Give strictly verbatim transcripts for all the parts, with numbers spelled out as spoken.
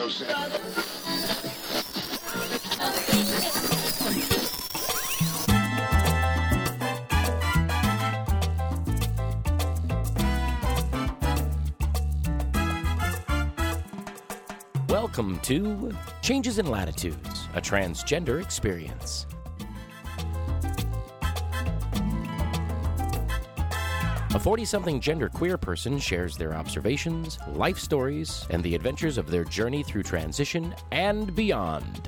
Welcome to Changes in Latitudes, a transgender experience. A forty-something genderqueer person shares their observations, life stories, and the adventures of their journey through transition and beyond.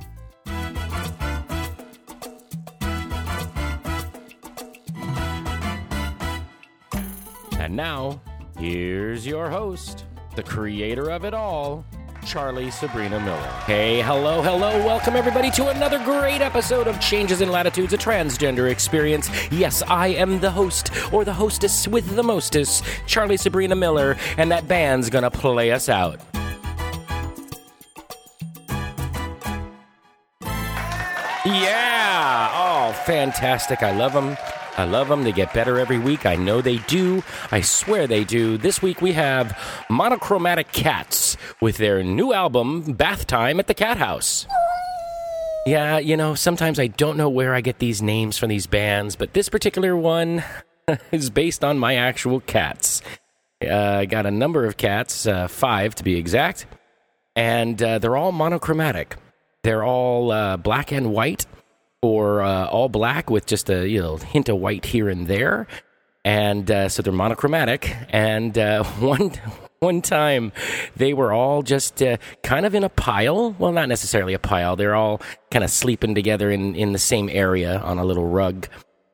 And now, here's your host, the creator of it all, Charlie Sabrina Miller. Hey, hello, hello. Welcome, everybody, to another great episode of Changes in Latitudes, a transgender experience. Yes, I am the host, or the hostess with the mostest, Charlie Sabrina Miller, and that band's gonna play us out. Yeah! Oh, fantastic. I love them. I love them. They get better every week. I know they do. I swear they do. This week we have Monochromatic Cats with their new album, Bath Time at the Cat House. Yeah, you know, sometimes I don't know where I get these names from these bands, but this particular one is based on my actual cats. Uh, I got a number of cats, uh, five to be exact, and uh, they're all monochromatic. They're all uh, black and white, or uh, all black with just a you know hint of white here and there, and uh, so they're monochromatic. And uh, one one time, they were all just uh, kind of in a pile. Well, not necessarily a pile. They're all kind of sleeping together in in the same area on a little rug,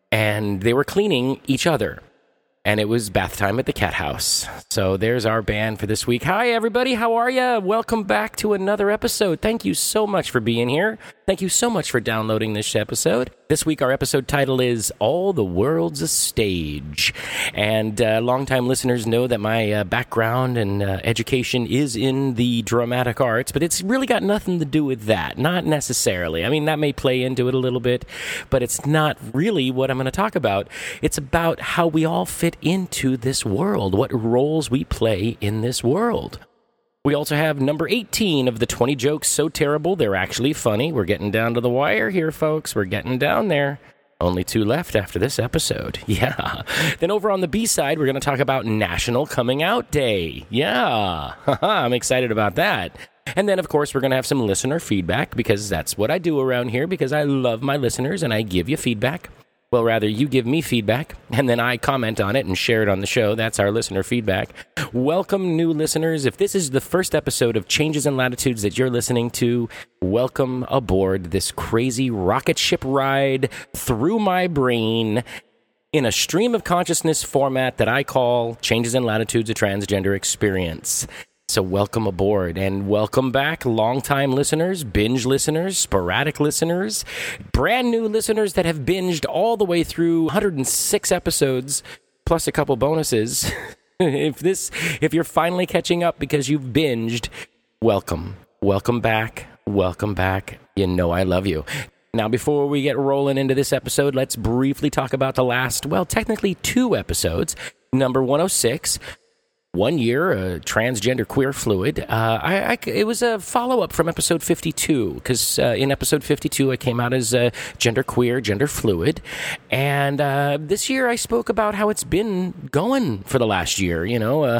and they were cleaning each other. And it was bath time at the Cat House. So there's our band for this week. Hi, everybody. How are you? Welcome back to another episode. Thank you so much for being here. Thank you so much for downloading this episode. This week, our episode title is All the World's a Stage. And uh, longtime listeners know that my uh, background and uh, education is in the dramatic arts, but it's really got nothing to do with that. Not necessarily. I mean, that may play into it a little bit, but it's not really what I'm going to talk about. It's about how we all fit into this world, what roles we play in this world. We also have number eighteen of the twenty jokes so terrible they're actually funny. We're getting down to the wire here, folks. We're getting down there. Only two left after this episode. Yeah. Then over on the B-side, we're going to talk about National Coming Out Day. Yeah. I'm excited about that. And then, of course, we're going to have some listener feedback, because that's what I do around here, because I love my listeners and I give you feedback. Well, rather, you give me feedback, and then I comment on it and share it on the show. That's our listener feedback. Welcome, new listeners. If this is the first episode of Changes in Latitudes that you're listening to, welcome aboard this crazy rocket ship ride through my brain in a stream of consciousness format that I call Changes in Latitudes, a transgender experience. So welcome aboard, and welcome back, longtime listeners, binge listeners, sporadic listeners, brand new listeners that have binged all the way through one hundred six episodes, plus a couple bonuses. If this, if you're finally catching up because you've binged, welcome. Welcome back. Welcome back. You know I love you. Now, before we get rolling into this episode, let's briefly talk about the last, well, technically two episodes. Number one oh six. One year, uh, transgender queer fluid. Uh, I, I, it was a follow-up from episode fifty-two, because uh, in episode fifty-two, I came out as uh, gender queer, gender fluid. And uh, this year, I spoke about how it's been going for the last year, you know, uh,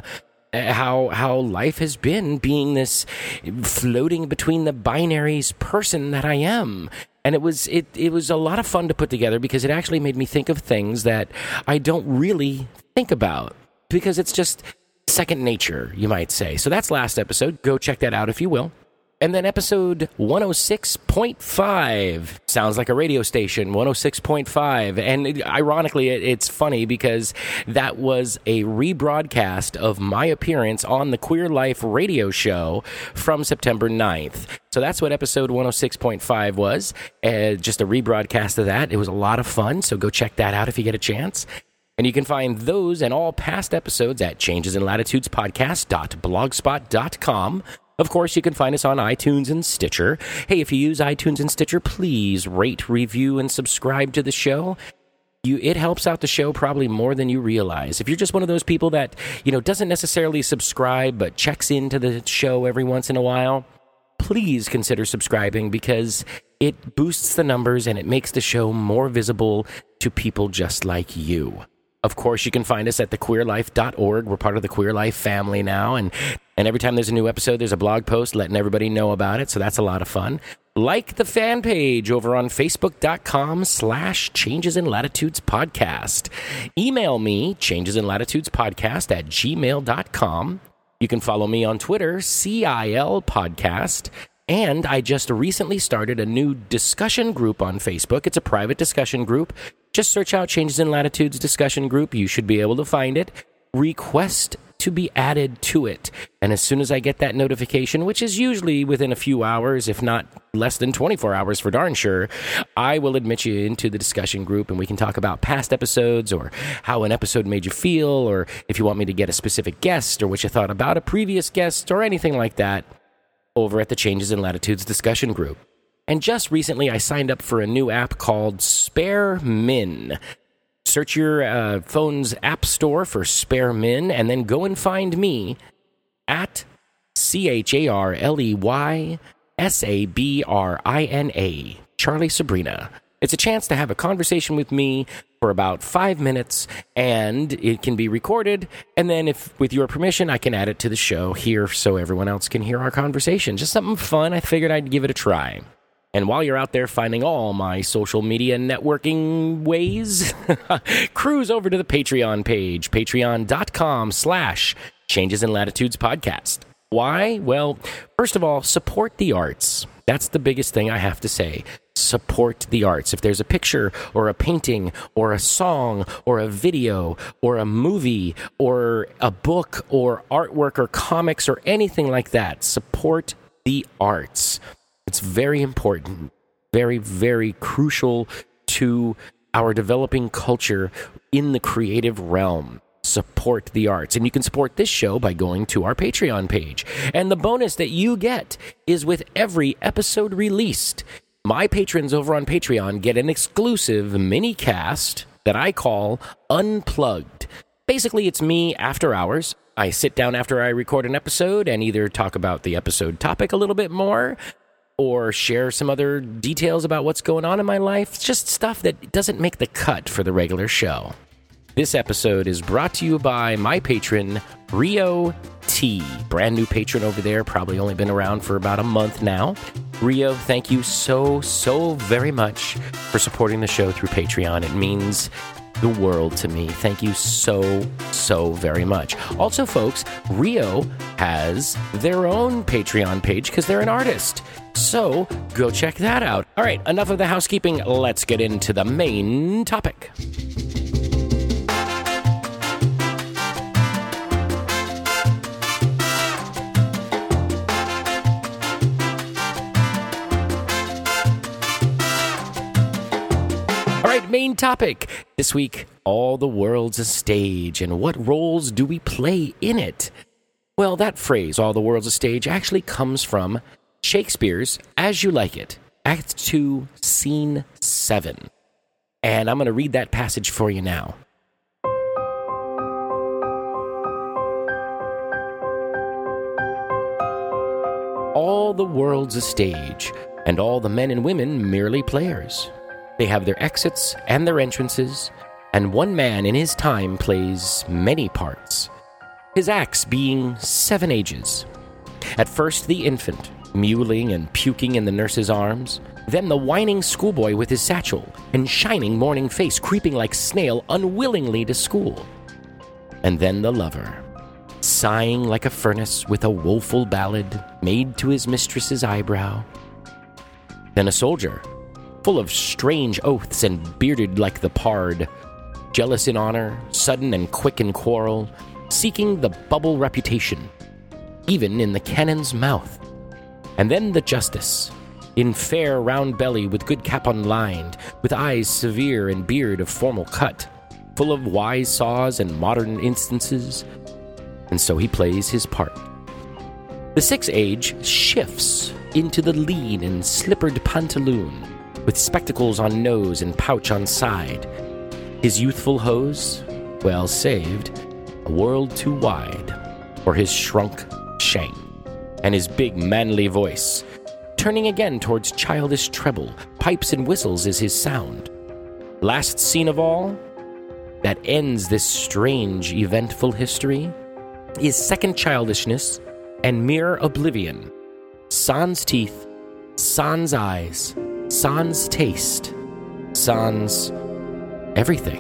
how how life has been being this floating between the binaries person that I am. And it was it it was a lot of fun to put together, because it actually made me think of things that I don't really think about, because it's just second nature, you might say. So that's last episode. Go check that out if you will. And then episode one oh six point five. Sounds like a radio station, one oh six point five. And it, ironically, it, it's funny because that was a rebroadcast of my appearance on the Queer Life radio show from September ninth. So that's what episode one oh six point five was. Uh, just a rebroadcast of that. It was a lot of fun, so go check that out if you get a chance. And you can find those and all past episodes at changes in latitudes podcast dot blogspot dot com. Of course, you can find us on iTunes and Stitcher. Hey, if you use iTunes and Stitcher, please rate, review, and subscribe to the show. You, it helps out the show probably more than you realize. If you're just one of those people that, you know, doesn't necessarily subscribe but checks into the show every once in a while, please consider subscribing because it boosts the numbers and it makes the show more visible to people just like you. Of course, you can find us at the queer life dot org. We're part of the Queer Life family now, and, and every time there's a new episode, there's a blog post letting everybody know about it, so that's a lot of fun. Like the fan page over on facebook.com slash Changes in Latitudes Podcast. Email me, Changes in Latitudes Podcast at gmail dot com. You can follow me on Twitter, C I L Podcast. And I just recently started a new discussion group on Facebook. It's a private discussion group. Just search out Changes in Latitudes discussion group. You should be able to find it. Request to be added to it. And as soon as I get that notification, which is usually within a few hours, if not less than twenty-four hours for darn sure, I will admit you into the discussion group and we can talk about past episodes or how an episode made you feel, or if you want me to get a specific guest or what you thought about a previous guest or anything like that over at the Changes in Latitudes discussion group. And just recently I signed up for a new app called Spare Min. Search your uh, phone's app store for Spare Min, and then go and find me at C H A R L E Y S A B R I N A, Charlie Sabrina. It's a chance to have a conversation with me for about five minutes, and it can be recorded, and then if with your permission, I can add it to the show here so everyone else can hear our conversation. Just something fun. I figured I'd give it a try. And while you're out there finding all my social media networking ways, cruise over to the Patreon page, patreon.com slash Changes in Latitudes Podcast. Why? Well, first of all, support the arts. That's the biggest thing I have to say. Support the arts. If there's a picture or a painting or a song or a video or a movie or a book or artwork or comics or anything like that, support the arts. It's very important, very, very crucial to our developing culture in the creative realm. Support the arts. And you can support this show by going to our Patreon page. And the bonus that you get is with every episode released, my patrons over on Patreon get an exclusive mini cast that I call Unplugged. Basically, it's me after hours. I sit down after I record an episode and either talk about the episode topic a little bit more or share some other details about what's going on in my life. It's just stuff that doesn't make the cut for the regular show. This episode is brought to you by my patron, Rio T. Brand new patron over there, probably only been around for about a month now. Rio, thank you so, so very much for supporting the show through Patreon. It means the world to me. Thank you so, so very much. Also, folks, Rio has their own Patreon page because they're an artist. So go check that out. All right, enough of the housekeeping. Let's get into the main topic. Main topic. This week, all the world's a stage, and what roles do we play in it? Well, that phrase, all the world's a stage, actually comes from Shakespeare's As You Like It, Act two, Scene seven. And I'm going to read that passage for you now. All the world's a stage, and all the men and women merely players. They have their exits and their entrances, and one man in his time plays many parts, his acts being seven ages. At first the infant, mewling and puking in the nurse's arms, then the whining schoolboy with his satchel and shining morning face creeping like snail unwillingly to school. And then the lover, sighing like a furnace with a woeful ballad made to his mistress's eyebrow. Then a soldier, full of strange oaths and bearded like the pard, jealous in honor, sudden and quick in quarrel, seeking the bubble reputation, even in the cannon's mouth. And then the justice, in fair round belly with good cap unlined, with eyes severe and beard of formal cut, full of wise saws and modern instances, and so he plays his part. The sixth age shifts into the lean and slippered pantaloon, with spectacles on nose and pouch on side, His youthful hose, well saved, a world too wide for his shrunk shank, and his big manly voice, turning again towards childish treble, pipes and whistles is his sound. Last scene of all, that ends this strange, eventful history, is second childishness and mere oblivion. Sans teeth, sans eyes, sans taste, sans everything.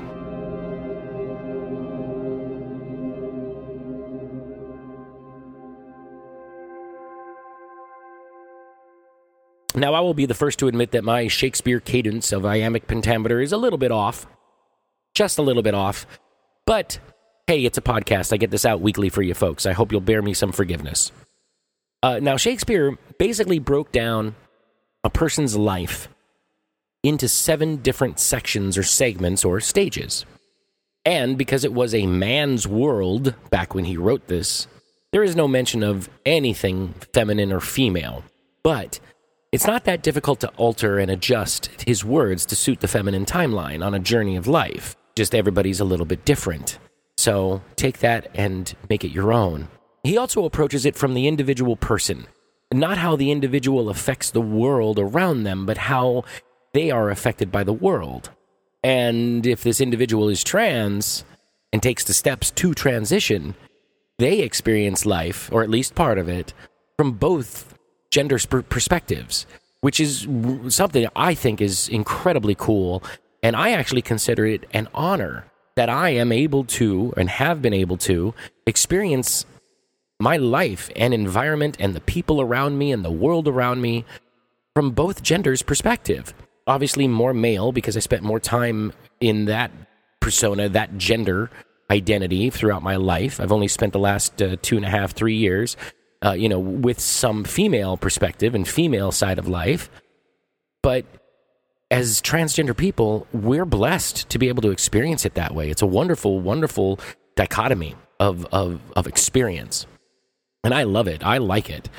Now, I will be the first to admit that my Shakespeare cadence of iambic pentameter is a little bit off. Just a little bit off. But, hey, it's a podcast. I get this out weekly for you folks. I hope you'll bear me some forgiveness. Uh, now, Shakespeare basically broke down a person's life into seven different sections or segments or stages. And because it was a man's world back when he wrote this, there is no mention of anything feminine or female. But it's not that difficult to alter and adjust his words to suit the feminine timeline on a journey of life. Just everybody's a little bit different. So take that and make it your own. He also approaches it from the individual person. Not how the individual affects the world around them, but how they are affected by the world. And if this individual is trans and takes the steps to transition, they experience life, or at least part of it, from both gender perspectives, which is something I think is incredibly cool, and I actually consider it an honor that I am able to, and have been able to, experience my life and environment and the people around me and the world around me from both genders' perspective. Obviously more male, because I spent more time in that persona, that gender identity throughout my life. I've only spent the last uh, two and a half, three years Uh, you know, with some female perspective and female side of life. But as transgender people, we're blessed to be able to experience it that way. It's a wonderful, wonderful dichotomy of, of, of experience. And I love it. I like it.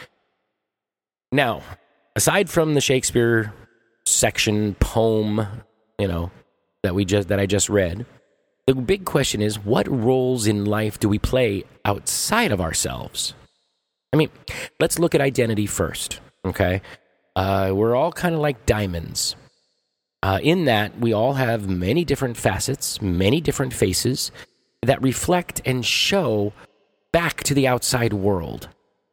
Now, aside from the Shakespeare section, poem, you know, that we just that I just read, the big question is, what roles in life do we play outside of ourselves? I mean, let's look at identity first, okay? Uh, we're all kind of like diamonds. Uh, in that, we all have many different facets, many different faces that reflect and show back to the outside world.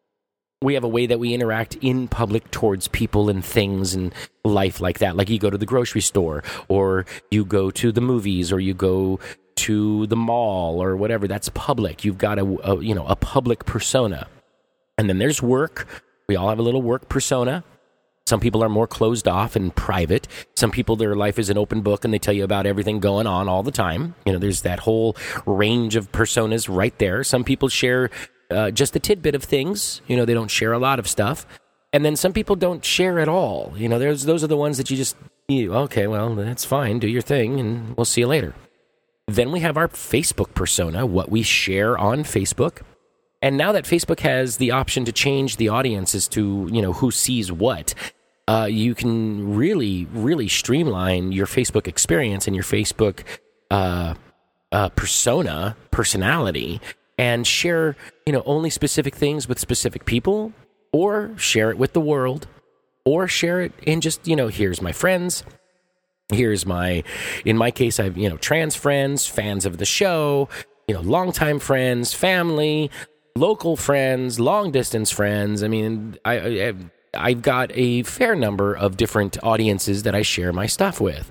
We have a way that we interact in public towards people and things and life like that. Like you go to the grocery store, or you go to the movies, or you go to the mall, or whatever. That's public. You've got a, a you know a public persona. And then there's work. We all have a little work persona. Some people are more closed off and private. Some people, their life is an open book and they tell you about everything going on all the time. You know, there's that whole range of personas right there. Some people share uh, just a tidbit of things. You know, they don't share a lot of stuff. And then some people don't share at all. You know, there's those are the ones that you just, you, okay, well, that's fine. Do your thing and we'll see you later. Then we have our Facebook persona, what we share on Facebook. And now that Facebook has the option to change the audience as to, you know, who sees what, uh, you can really, really streamline your Facebook experience and your Facebook uh, uh, persona, personality, and share, you know, only specific things with specific people, or share it with the world, or share it in just, you know, here's my friends. Here's my, in my case, I've, you know, trans friends, fans of the show, you know, longtime friends, family, local friends, long-distance friends. I mean, I, I, I've got a fair number of different audiences that I share my stuff with.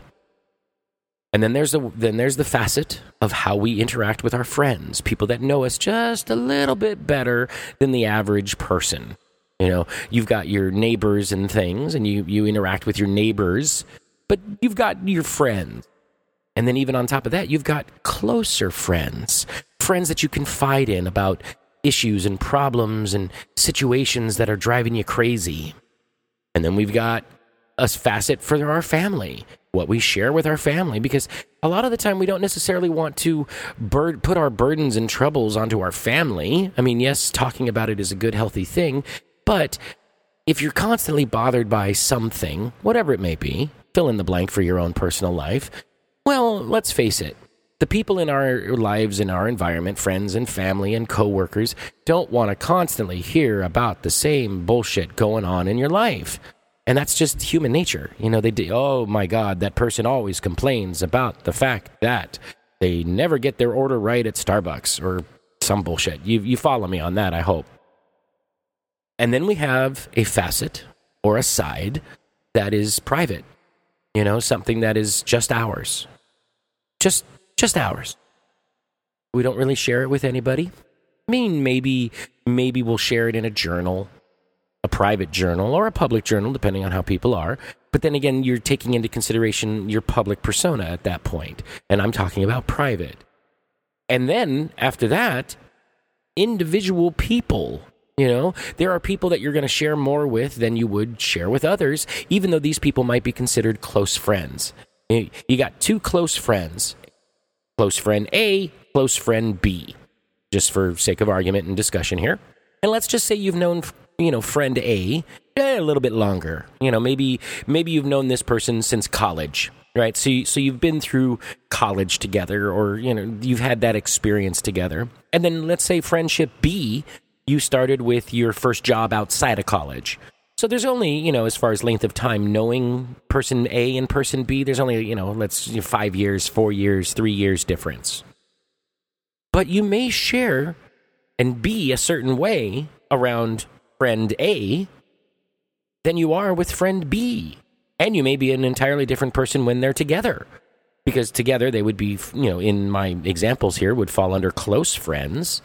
And then there's the then there's the facet of how we interact with our friends, people that know us just a little bit better than the average person. You know, you've got your neighbors and things, and you, you interact with your neighbors, but you've got your friends. And then even on top of that, you've got closer friends, friends that you confide in about issues and problems and situations that are driving you crazy. And then we've got a facet for our family, what we share with our family, because a lot of the time we don't necessarily want to bur- put our burdens and troubles onto our family. I mean, yes, talking about it is a good, healthy thing, but if you're constantly bothered by something, whatever it may be, fill in the blank for your own personal life, well, let's face it, The people in our lives, in our environment, friends and family and coworkers, don't want to constantly hear about the same bullshit going on in your life. And that's just human nature. You know, they do, oh my God, that person always complains about the fact that they never get their order right at Starbucks or some bullshit. You, you follow me on that, I hope. And then we have a facet or a side that is private. You know, something that is just ours. Just, just ours. We don't really share it with anybody. I mean, maybe, maybe we'll share it in a journal, a private journal or a public journal, depending on how people are. But then again, you're taking into consideration your public persona at that point. And I'm talking about private. And then after that, individual people. You know, there are people that you're going to share more with than you would share with others, even though these people might be considered close friends. You got two close friends, close friend A, close friend B, just for sake of argument and discussion here. And let's just say you've known, you know, friend A eh, a little bit longer. You know, maybe maybe you've known this person since college, right? So, you, so you've been through college together, or, you know, you've had that experience together. And then let's say friendship B, you started with your first job outside of college. So there's only, you know, as far as length of time knowing person A and person B, there's only, you know, let's you know, five years, four years, three years difference. But you may share and be a certain way around friend A than you are with friend B. And you may be an entirely different person when they're together. Because together they would be, you know, in my examples here, would fall under close friends.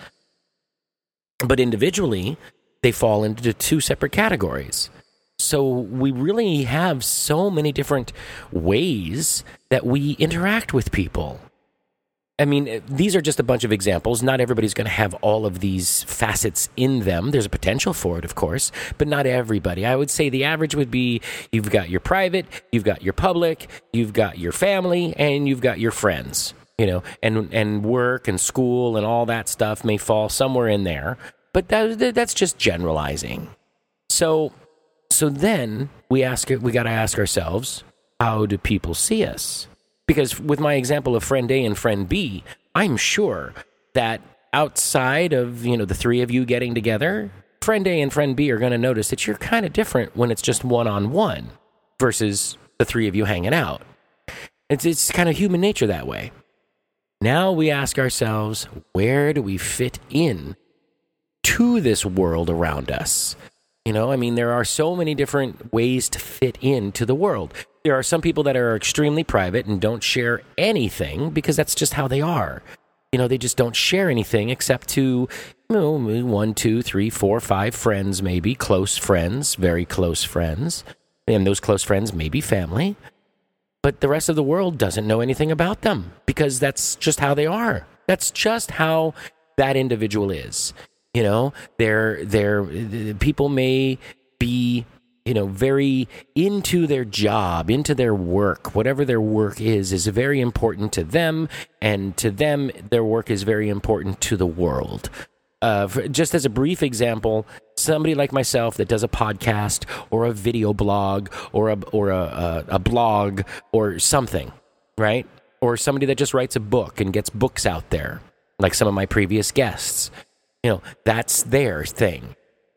But individually, they fall into two separate categories. So we really have so many different ways that we interact with people. I mean, these are just a bunch of examples. Not everybody's going to have all of these facets in them. There's a potential for it, of course, but not everybody. I would say the average would be you've got your private, you've got your public, you've got your family, and you've got your friends. You know, and and work and school and all that stuff may fall somewhere in there, but that, that's just generalizing. So, so then we ask we got to ask ourselves, how do people see us? Because with my example of friend A and friend B, I'm sure that outside of, you know, the three of you getting together, friend A and friend B are going to notice that you're kind of different when it's just one-on-one versus the three of you hanging out. It's it's kind of human nature that way. Now we ask ourselves, where do we fit in to this world around us? You know, I mean, there are so many different ways to fit into the world. There are some people that are extremely private and don't share anything because that's just how they are. You know, they just don't share anything except to, you know, one, two, three, four, five friends, maybe close friends, very close friends. And those close friends may be family. But the rest of the world doesn't know anything about them because that's just how they are. That's just how that individual is. You know, they're, they're, people may be, you know, very into their job, into their work. Whatever their work is, is very important to them. And to them, their work is very important to the world. Uh, for, just as a brief example, somebody like myself that does a podcast or a video blog or a or a, a, a blog or something, right? Or somebody that just writes a book and gets books out there, like some of my previous guests. You know, that's their thing.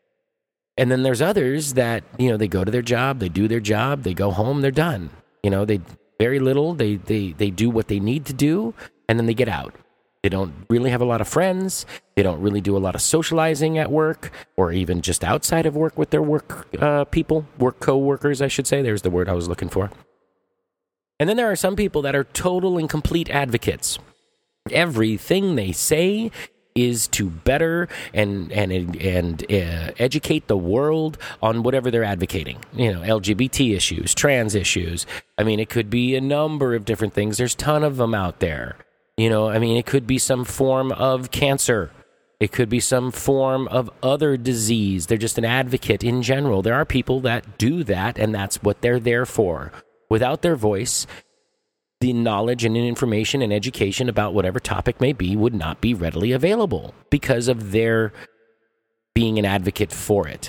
And then there's others that, you know, they go to their job, they do their job, they go home, they're done. You know, they very little, they they they do what they need to do, and then they get out. They don't really have a lot of friends. They don't really do a lot of socializing at work or even just outside of work with their work uh, people, work co-workers, I should say. There's the word I was looking for. And then there are some people that are total and complete advocates. Everything they say is to better and and and uh, educate the world on whatever they're advocating. You know, L G B T issues, trans issues. I mean, it could be a number of different things. There's a ton of them out there. You know, I mean, it could be some form of cancer. It could be some form of other disease. They're just an advocate in general. There are people that do that, and that's what they're there for. Without their voice, the knowledge and information and education about whatever topic may be would not be readily available because of their being an advocate for it.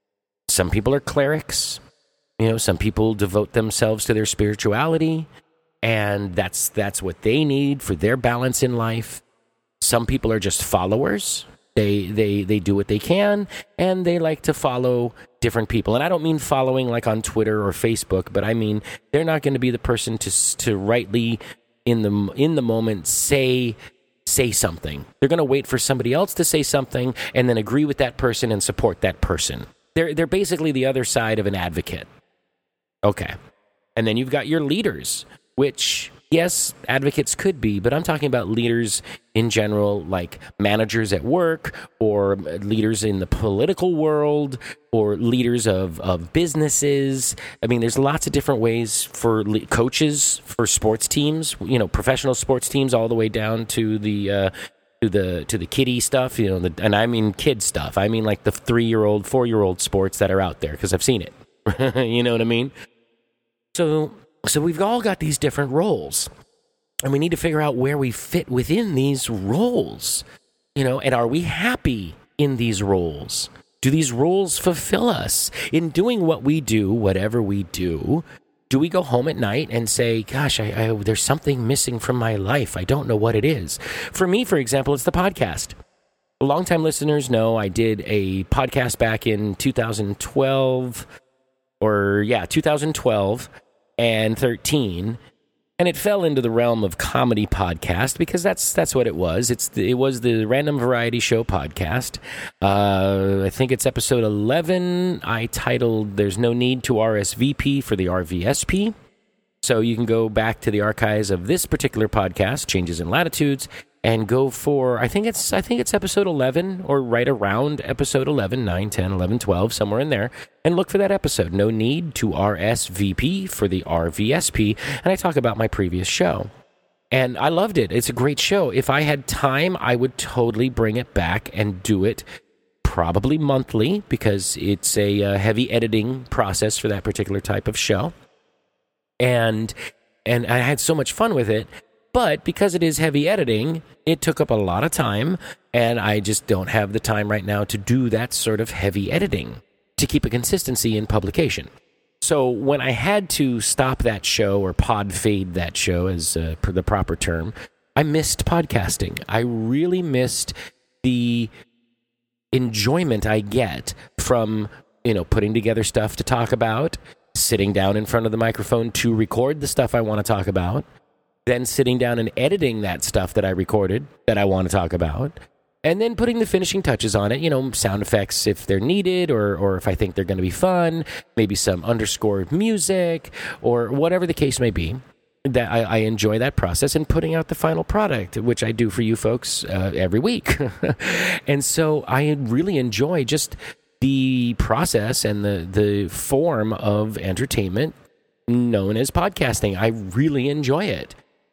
Some people are clerics. You know, some people devote themselves to their spirituality. and that's that's what they need for their balance in life. Some people are just followers. They they they do what they can, and they like to follow different people. And I don't mean following like on Twitter or Facebook, but I mean they're not going to be the person to to rightly in the in the moment say say something. They're going to wait for somebody else to say something and then agree with that person and support that person. They're they're basically the other side of an advocate. Okay. And then you've got your leaders, which, yes, advocates could be, but I'm talking about leaders in general, like managers at work, or leaders in the political world, or leaders of, of businesses. I mean, there's lots of different ways for le- coaches for sports teams, you know, professional sports teams, all the way down to the uh, to the to the kiddie stuff, you know, the, and I mean kid stuff. I mean like the three-year-old, four-year-old sports that are out there, because I've seen it. You know what I mean? So, so we've all got these different roles, and we need to figure out where we fit within these roles, you know, and are we happy in these roles? Do these roles fulfill us in doing what we do, whatever we do? Do we go home at night and say, gosh, I, I, there's something missing from my life. I don't know what it is. For me, for example, it's the podcast. Longtime listeners know I did a podcast back in two thousand twelve, or yeah, two thousand twelve. And thirteen, and it fell into the realm of comedy podcast because that's that's what it was. It's the, it was the Random Variety Show podcast. Uh, I think it's episode eleven. I titled "There's No Need to R S V P for the R V S P." So you can go back to the archives of this particular podcast, Changes in Latitudes, and go for, I think it's I think it's episode eleven, or right around episode eleven, nine, ten, eleven, twelve, somewhere in there, and look for that episode. No need to R S V P for the R V S P, and I talk about my previous show. And I loved it. It's a great show. If I had time, I would totally bring it back and do it probably monthly, because it's a uh, heavy editing process for that particular type of show. And and I had so much fun with it. But because it is heavy editing, it took up a lot of time, and I just don't have the time right now to do that sort of heavy editing to keep a consistency in publication. So when I had to stop that show, or pod fade that show as uh, per the proper term, I missed podcasting. I really missed the enjoyment I get from, you know, putting together stuff to talk about, sitting down in front of the microphone to record the stuff I want to talk about, then sitting down and editing that stuff that I recorded that I want to talk about, and then putting the finishing touches on it, you know, sound effects if they're needed, or or if I think they're going to be fun, maybe some underscored music, or whatever the case may be. That I, I enjoy that process, and putting out the final product, which I do for you folks uh, every week. And so I really enjoy just the process and the, the form of entertainment known as podcasting. I really enjoy it.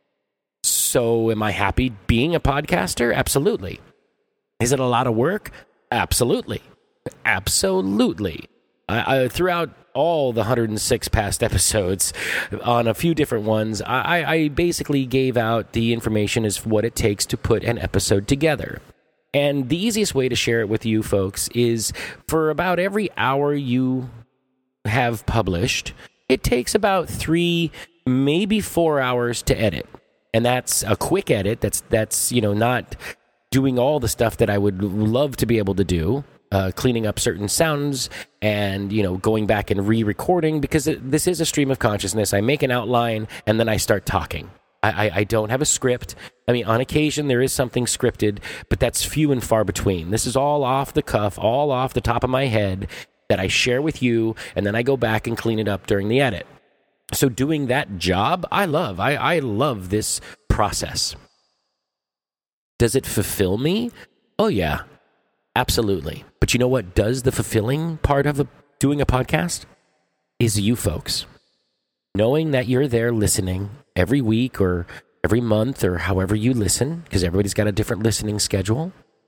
So am I happy being a podcaster? Absolutely. Is it a lot of work? Absolutely. Absolutely. I, I, throughout all the one hundred six past episodes, on a few different ones, I, I basically gave out the information as what it takes to put an episode together. And the easiest way to share it with you folks is, for about every hour you have published, it takes about three, maybe four hours to edit. And that's a quick edit. That's, that's you know, not doing all the stuff that I would love to be able to do, uh, cleaning up certain sounds and, you know, going back and re-recording, because it, this is a stream of consciousness. I make an outline and then I start talking. I, I don't have a script. I mean, on occasion there is something scripted, but that's few and far between. This is all off the cuff, all off the top of my head that I share with you, and then I go back and clean it up during the edit. So doing that job, I love. I, I love this process. Does it fulfill me? Oh, yeah, absolutely. But you know what does the fulfilling part of a, doing a podcast? Is you folks. Knowing that you're there listening every week or every month or however you listen, because everybody's got a different listening schedule,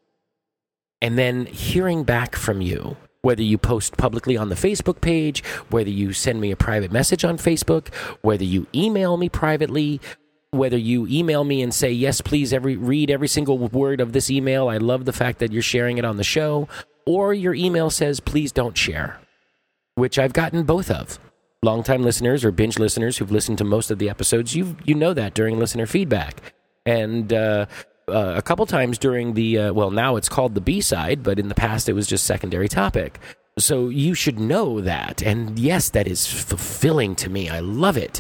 and then hearing back from you, whether you post publicly on the Facebook page, whether you send me a private message on Facebook, whether you email me privately, whether you email me and say, yes, please every read every single word of this email. I love the fact that you're sharing it on the show, or your email says, please don't share, which I've gotten both of. Longtime listeners or binge listeners who've listened to most of the episodes, you you know that during listener feedback. And uh, uh, a couple times during the, uh, well, now it's called the B-side, but in the past it was just secondary topic. So you should know that. And yes, that is fulfilling to me. I love it.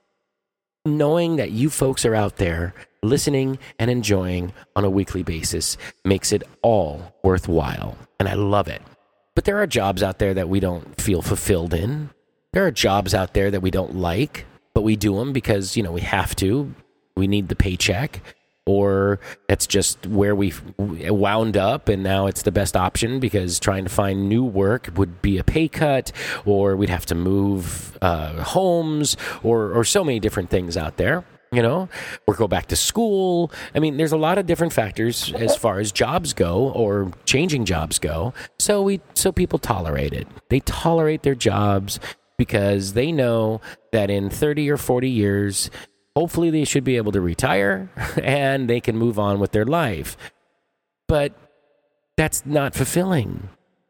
Knowing that you folks are out there listening and enjoying on a weekly basis makes it all worthwhile. And I love it. But there are jobs out there that we don't feel fulfilled in. There are jobs out there that we don't like, but we do them because, you know, we have to. We need the paycheck, or that's just where we wound up, and now it's the best option because trying to find new work would be a pay cut, or we'd have to move uh, homes, or or so many different things out there, you know, or go back to school. I mean, there's a lot of different factors as far as jobs go, or changing jobs go. So we so people tolerate it. They tolerate their jobs because they know that in thirty or forty years, hopefully they should be able to retire and they can move on with their life. But that's not fulfilling.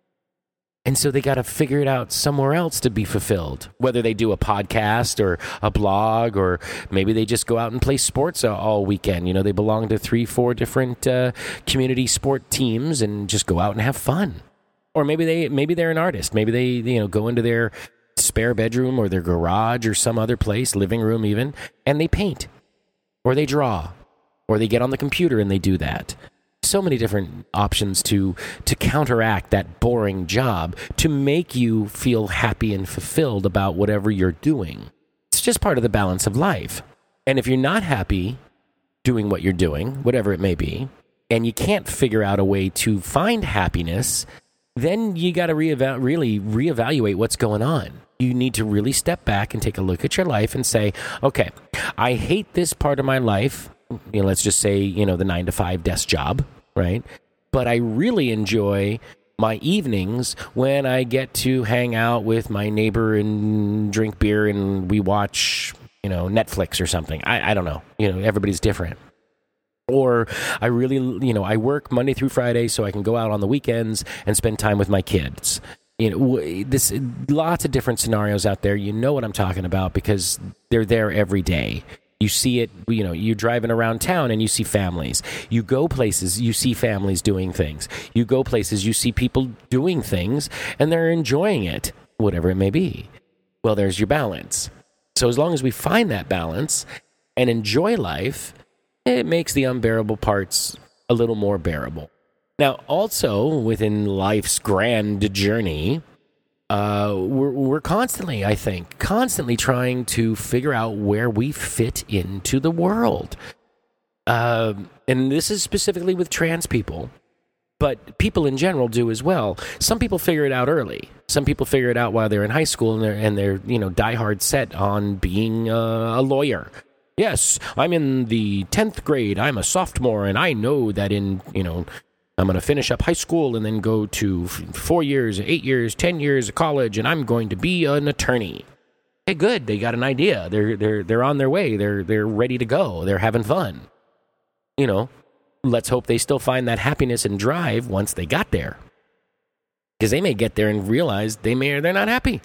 And so they got to figure it out somewhere else to be fulfilled. Whether they do a podcast or a blog, or maybe they just go out and play sports all weekend. You know, they belong to three, four different uh, community sport teams and just go out and have fun. Or maybe they maybe they're an artist. Maybe they, you know, go into their spare bedroom or their garage or some other place, living room even, and they paint, or they draw, or they get on the computer and they do that. So many different options to to counteract that boring job to make you feel happy and fulfilled about whatever you're doing. It's just part of the balance of life. And if you're not happy doing what you're doing, whatever it may be, and you can't figure out a way to find happiness, then you got to reeval- really reevaluate what's going on. You need to really step back and take a look at your life and say, okay, I hate this part of my life. You know, let's just say, you know, the nine to five desk job, right? But I really enjoy my evenings when I get to hang out with my neighbor and drink beer and we watch, you know, Netflix or something. I, I don't know. You know, everybody's different. Or I really, you know, I work Monday through Friday so I can go out on the weekends and spend time with my kids. You know, this lots of different scenarios out there. You know what I'm talking about because they're there every day. You see it, you know, you're driving around town and you see families. You go places, you see families doing things. You go places, you see people doing things and they're enjoying it, whatever it may be. Well, there's your balance. So as long as we find that balance and enjoy life, it makes the unbearable parts a little more bearable. Now, also within life's grand journey, uh, we're, we're constantly, I think, constantly trying to figure out where we fit into the world. Uh, and this is specifically with trans people, but people in general do as well. Some people figure it out early. Some people figure it out while they're in high school and they're, and they're you know, diehard set on being uh, a lawyer. Yes, I'm in the tenth grade. I'm a sophomore, and I know that in, you know, I'm going to finish up high school and then go to four years, eight years, ten years of college, and I'm going to be an attorney. Hey, good. They got an idea. They're they're they're on their way. They're they're ready to go. They're having fun. You know, let's hope they still find that happiness and drive once they got there, because they may get there and realize they may or they're not happy.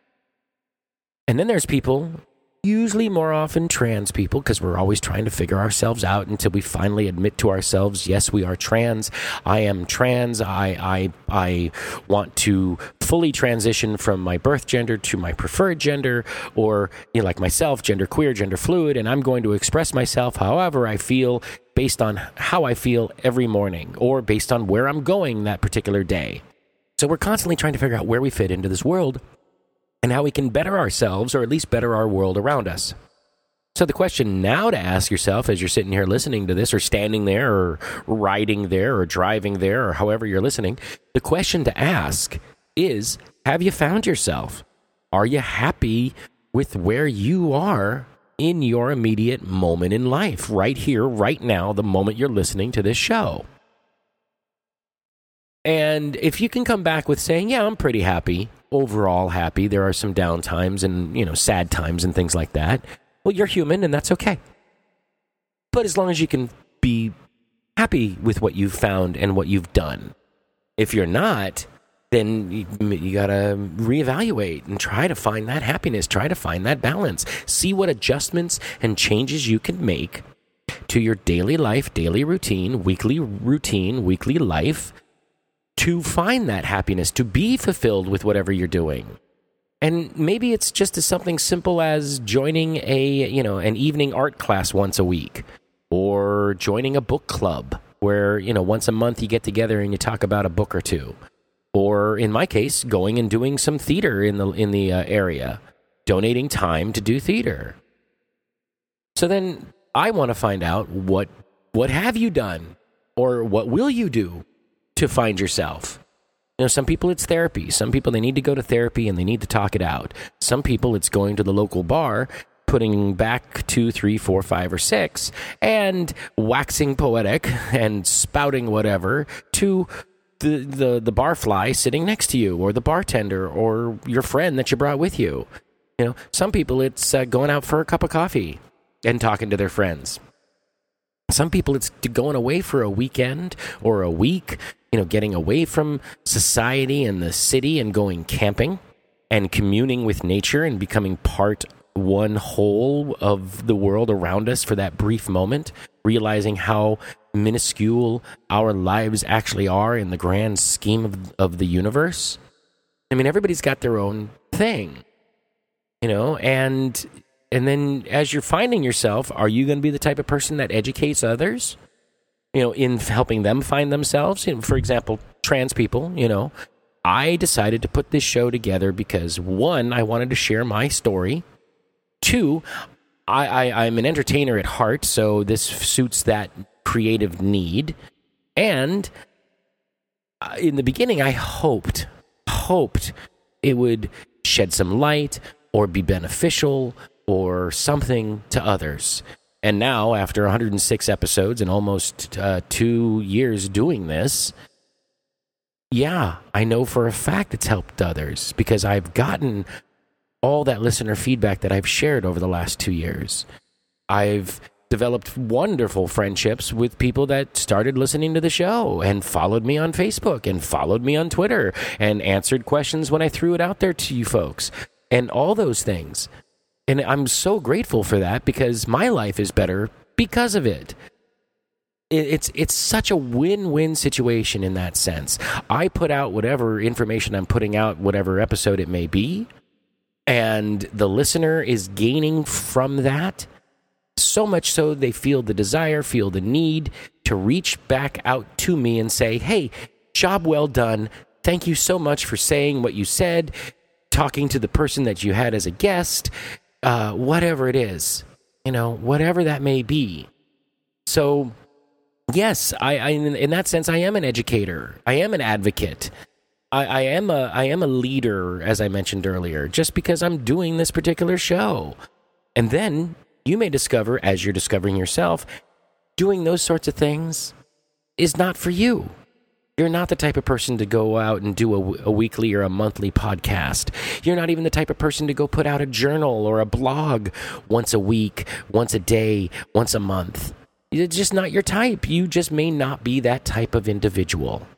And then there's people. Usually more often trans people, because we're always trying to figure ourselves out until we finally admit to ourselves, yes, we are trans. I am trans. I I I want to fully transition from my birth gender to my preferred gender, or, you know, like myself, gender queer, gender fluid, and I'm going to express myself however I feel based on how I feel every morning, or based on where I'm going that particular day. So we're constantly trying to figure out where we fit into this world, and how we can better ourselves, or at least better our world around us. So the question now to ask yourself as you're sitting here listening to this, or standing there, or riding there, or driving there, or however you're listening, the question to ask is, have you found yourself? Are you happy with where you are in your immediate moment in life, right here, right now, the moment you're listening to this show? And if you can come back with saying, yeah, I'm pretty happy, overall happy, there are some down times and, you know, sad times and things like that, well, you're human and that's okay. But as long as you can be happy with what you've found and what you've done. If you're not, then you, you got to reevaluate and try to find that happiness, try to find that balance. See what adjustments and changes you can make to your daily life, daily routine, weekly routine, weekly life to find that happiness, to be fulfilled with whatever you're doing. And maybe it's just as something simple as joining a, you know, an evening art class once a week, or joining a book club where, you know, once a month you get together and you talk about a book or two. Or in my case, going and doing some theater in the in the uh, area, donating time to do theater. So then I want to find out what what have you done, or what will you do to find yourself? You know, some people it's therapy. Some people, they need to go to therapy and they need to talk it out. Some people it's going to the local bar, putting back two, three, four, five, or six, and waxing poetic and spouting whatever to the, the, the barfly sitting next to you, or the bartender, or your friend that you brought with you. You know, some people it's uh, going out for a cup of coffee and talking to their friends. Some people it's going away for a weekend or a week, you know, getting away from society and the city and going camping and communing with nature and becoming part one whole of the world around us for that brief moment, realizing how minuscule our lives actually are in the grand scheme of, of the universe. I mean, everybody's got their own thing, you know, and and then as you're finding yourself, are you going to be the type of person that educates others, you know, in helping them find themselves? You know, for example, trans people, you know, I decided to put this show together because, one, I wanted to share my story. Two, I, I, I'm an entertainer at heart, so this suits that creative need. And in the beginning, I hoped, hoped it would shed some light or be beneficial or something to others. And now, after one hundred six episodes and almost uh, two years doing this, yeah, I know for a fact it's helped others because I've gotten all that listener feedback that I've shared over the last two years. I've developed wonderful friendships with people that started listening to the show and followed me on Facebook and followed me on Twitter and answered questions when I threw it out there to you folks and all those things. And I'm so grateful for that because my life is better because of it. It's it's such a win-win situation in that sense. I put out whatever information I'm putting out, whatever episode it may be, and the listener is gaining from that, so much so they feel the desire, feel the need to reach back out to me and say, hey, job well done. Thank you so much for saying what you said, talking to the person that you had as a guest, uh, whatever it is, you know, whatever that may be. So, yes, I, I in that sense, I am an educator. I am an advocate. I, I am a I am a leader, as I mentioned earlier, just because I'm doing this particular show. And then you may discover, as you're discovering yourself, doing those sorts of things is not for you. You're not the type of person to go out and do a, a weekly or a monthly podcast. You're not even the type of person to go put out a journal or a blog once a week, once a day, once a month. It's just not your type. You just may not be that type of individual.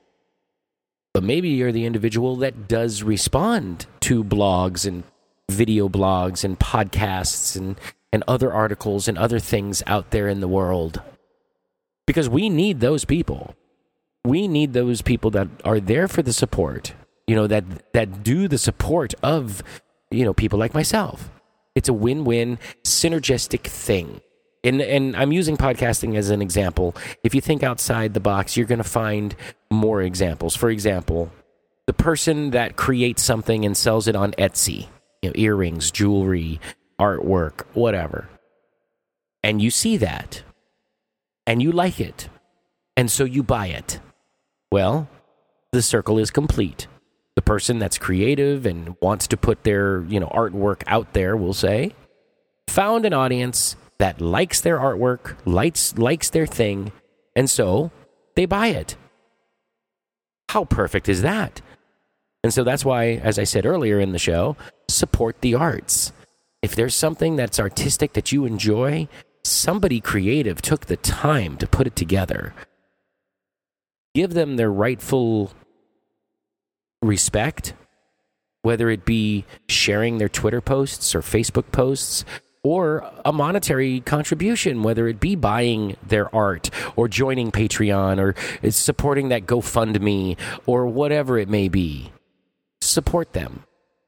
But maybe you're the individual that does respond to blogs and video blogs and podcasts and, and other articles and other things out there in the world. Because we need those people. We need those people that are there for the support, you know, that that do the support of, you know, people like myself. It's a win-win, synergistic thing. And and I'm using podcasting as an example. If you think outside the box, you're going to find more examples. For example, the person that creates something and sells it on Etsy, you know, earrings, jewelry, artwork, whatever. And you see that, and you like it, and so you buy it. Well, the circle is complete. The person that's creative and wants to put their, you know, artwork out there, we'll say, found an audience that likes their artwork, likes likes their thing, and so they buy it. How perfect is that? And so that's why, as I said earlier in the show, support the arts. If there's something that's artistic that you enjoy, somebody creative took the time to put it together. Give them their rightful respect, whether it be sharing their Twitter posts or Facebook posts, or a monetary contribution, whether it be buying their art or joining Patreon or supporting that GoFundMe or whatever it may be. Support them.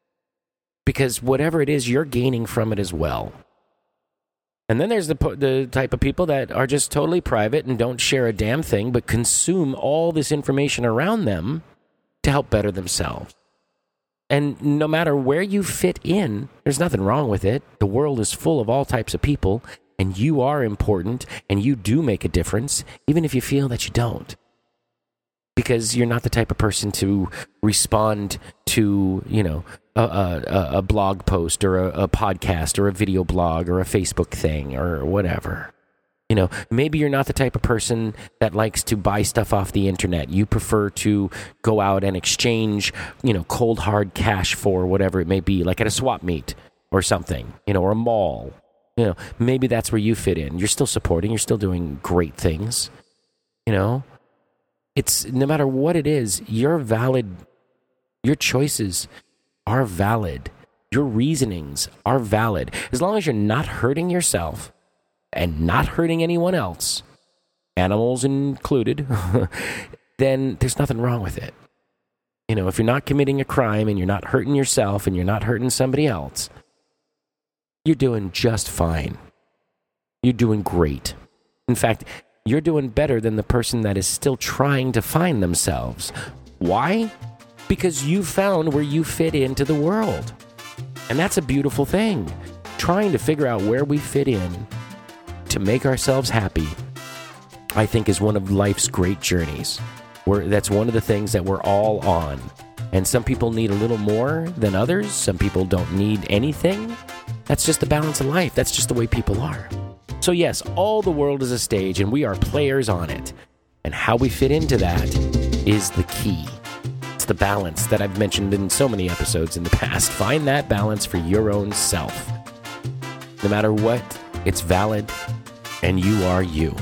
Because whatever it is, you're gaining from it as well. And then there's the the type of people that are just totally private and don't share a damn thing, but consume all this information around them to help better themselves. And no matter where you fit in, there's nothing wrong with it. The world is full of all types of people, and you are important, and you do make a difference, even if you feel that you don't. Because you're not the type of person to respond to, you know, a, a, a blog post or a, a podcast or a video blog or a Facebook thing or whatever. You know, maybe you're not the type of person that likes to buy stuff off the internet. You prefer to go out and exchange, you know, cold hard cash for whatever it may be, like at a swap meet or something, you know, or a mall. You know, maybe that's where you fit in. You're still supporting. You're still doing great things. You know, it's no matter what it is, you're valid. Your choices are valid. Your reasonings are valid. As long as you're not hurting yourself and not hurting anyone else, animals included, then there's nothing wrong with it. You know, if you're not committing a crime and you're not hurting yourself and you're not hurting somebody else, you're doing just fine. You're doing great. In fact, you're doing better than the person that is still trying to find themselves. Why? Because you found where you fit into the world. And that's a beautiful thing. Trying to figure out where we fit in to make ourselves happy, I think, is one of life's great journeys. We're, that's one of the things that we're all on. And some people need a little more than others. Some people don't need anything. That's just the balance of life. That's just the way people are. So yes, all the world is a stage and we are players on it. And how we fit into that is the key. It's the balance that I've mentioned in so many episodes in the past. Find that balance for your own self. No matter what, it's valid, and you are you.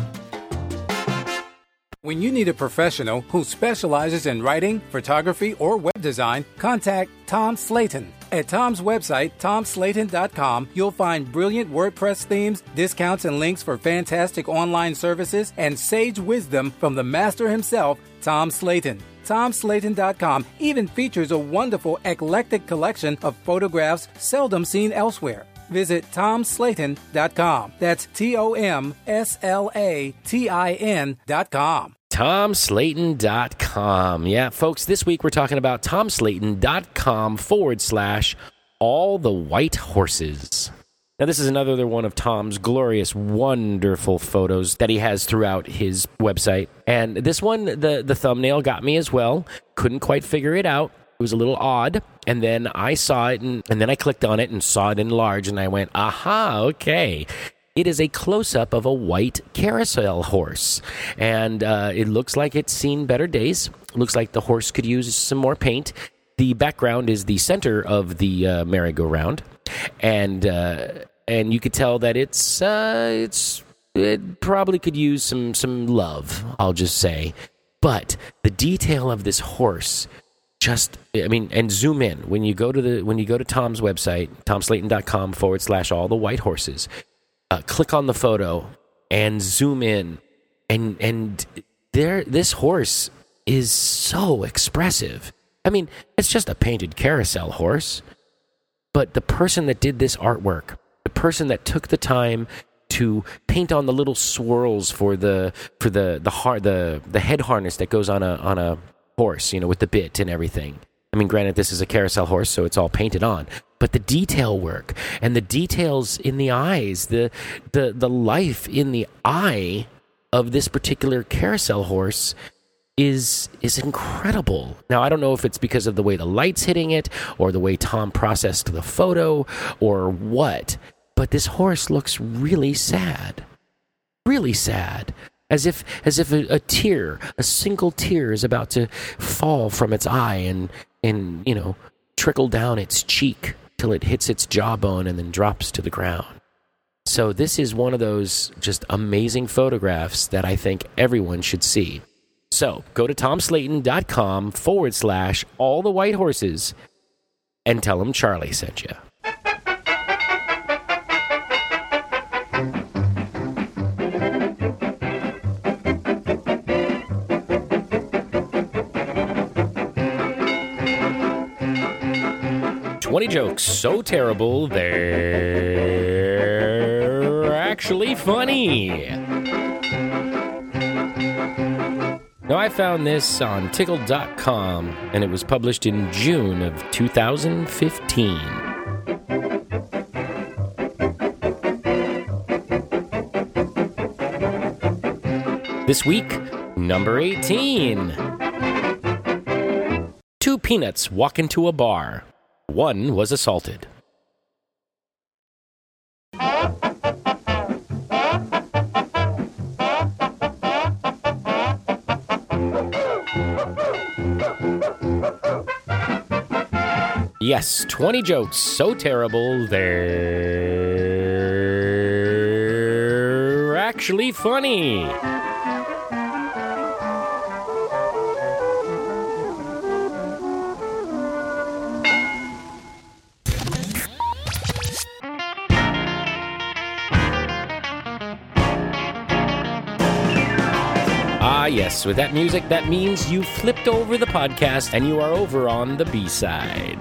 When you need a professional who specializes in writing, photography, or web design, contact Tom Slayton. At Tom's website, tom slayton dot com, you'll find brilliant WordPress themes, discounts and links for fantastic online services, and sage wisdom from the master himself, Tom Slayton. tom slayton dot com even features a wonderful eclectic collection of photographs seldom seen elsewhere. Visit tom slayton dot com. That's T O M S L A T I N dot com. tom slayton dot com. Yeah, folks, this week we're talking about tom slayton dot com forward slash all the white horses. Now, this is another one of Tom's glorious, wonderful photos that he has throughout his website. And this one, the, the thumbnail got me as well. Couldn't quite figure it out. It was a little odd, and then I saw it, and, and then I clicked on it and saw it in large, and I went, aha, okay. It is a close-up of a white carousel horse, and uh, it looks like it's seen better days. It looks like the horse could use some more paint. The background is the center of the uh, merry-go-round, and uh, and you could tell that it's uh, it's it probably could use some some love, I'll just say. But the detail of this horse, just, I mean, and zoom in when you go to the when you go to Tom's website, tom slayton dot com forward slash all the white horses. Uh, click on the photo and zoom in, and and there this horse is so expressive. I mean, it's just a painted carousel horse, but the person that did this artwork, the person that took the time to paint on the little swirls for the for the the har- the the head harness that goes on a on a horse, you know, with the bit and everything. I mean, granted, this is a carousel horse, so it's all painted on. But the detail work and the details in the eyes, the the the life in the eye of this particular carousel horse is is incredible. Now, I don't know if it's because of the way the light's hitting it or the way Tom processed the photo or what, but this horse looks really sad. Really sad. As if as if a, a tear, a single tear is about to fall from its eye and, and, you know, trickle down its cheek till it hits its jawbone and then drops to the ground. So this is one of those just amazing photographs that I think everyone should see. So go to tomslayton.com forward slash all the white horses and tell them Charlie sent you. twenty jokes so terrible they're actually funny. Now, I found this on tickled dot com, and it was published in June of two thousand fifteen. This week, number eighteen. Two peanuts walk into a bar. One was assaulted. Yes, twenty jokes so terrible they're actually funny. Ah, yes, with that music, that means you flipped over the podcast and you are over on the B-side.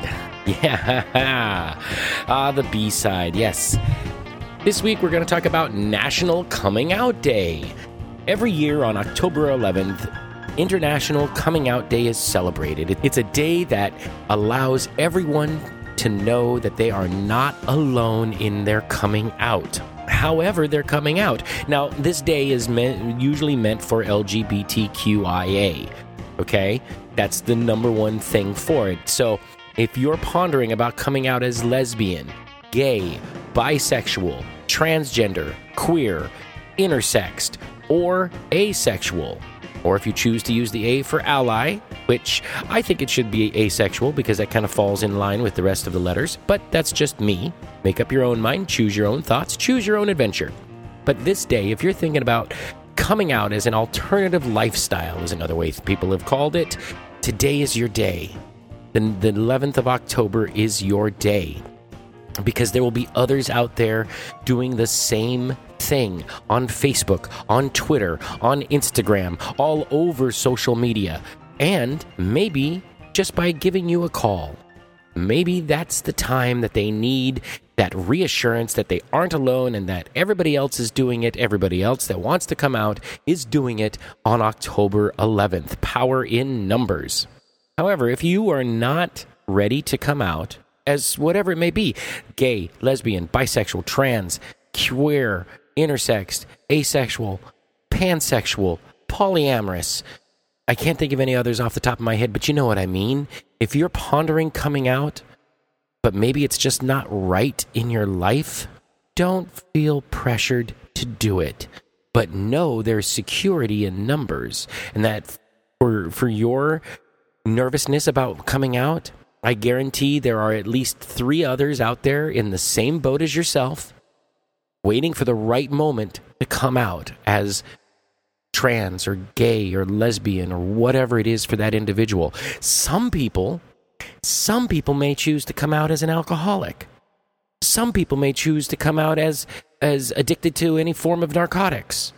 Yeah, ah, the B-side, yes. This week we're going to talk about National Coming Out Day. Every year on October eleventh, International Coming Out Day is celebrated. It's a day that allows everyone to know that they are not alone in their coming out. However, they're coming out. Now, this day is meant, usually meant for L G B T Q I A, okay? That's the number one thing for it. So, if you're pondering about coming out as lesbian, gay, bisexual, transgender, queer, intersexed, or asexual, or if you choose to use the A for ally, which I think it should be asexual because that kind of falls in line with the rest of the letters, but that's just me. Make up your own mind, choose your own thoughts, choose your own adventure. But this day, if you're thinking about coming out as an alternative lifestyle, is another way people have called it, today is your day. The, the eleventh of October is your day. Because there will be others out there doing the same thing on Facebook, on Twitter, on Instagram, all over social media. And maybe just by giving you a call. Maybe that's the time that they need that reassurance that they aren't alone and that everybody else is doing it. Everybody else that wants to come out is doing it on October eleventh. Power in numbers. However, if you are not ready to come out, as whatever it may be, gay, lesbian, bisexual, trans, queer, intersex, asexual, pansexual, polyamorous, I can't think of any others off the top of my head, but you know what I mean. If you're pondering coming out, but maybe it's just not right in your life, don't feel pressured to do it. But know there's security in numbers, and that for for your nervousness about coming out, I guarantee there are at least three others out there in the same boat as yourself, waiting for the right moment to come out as trans or gay or lesbian or whatever it is for that individual. Some people, some people may choose to come out as an alcoholic. Some people may choose to come out as, as addicted to any form of narcotics.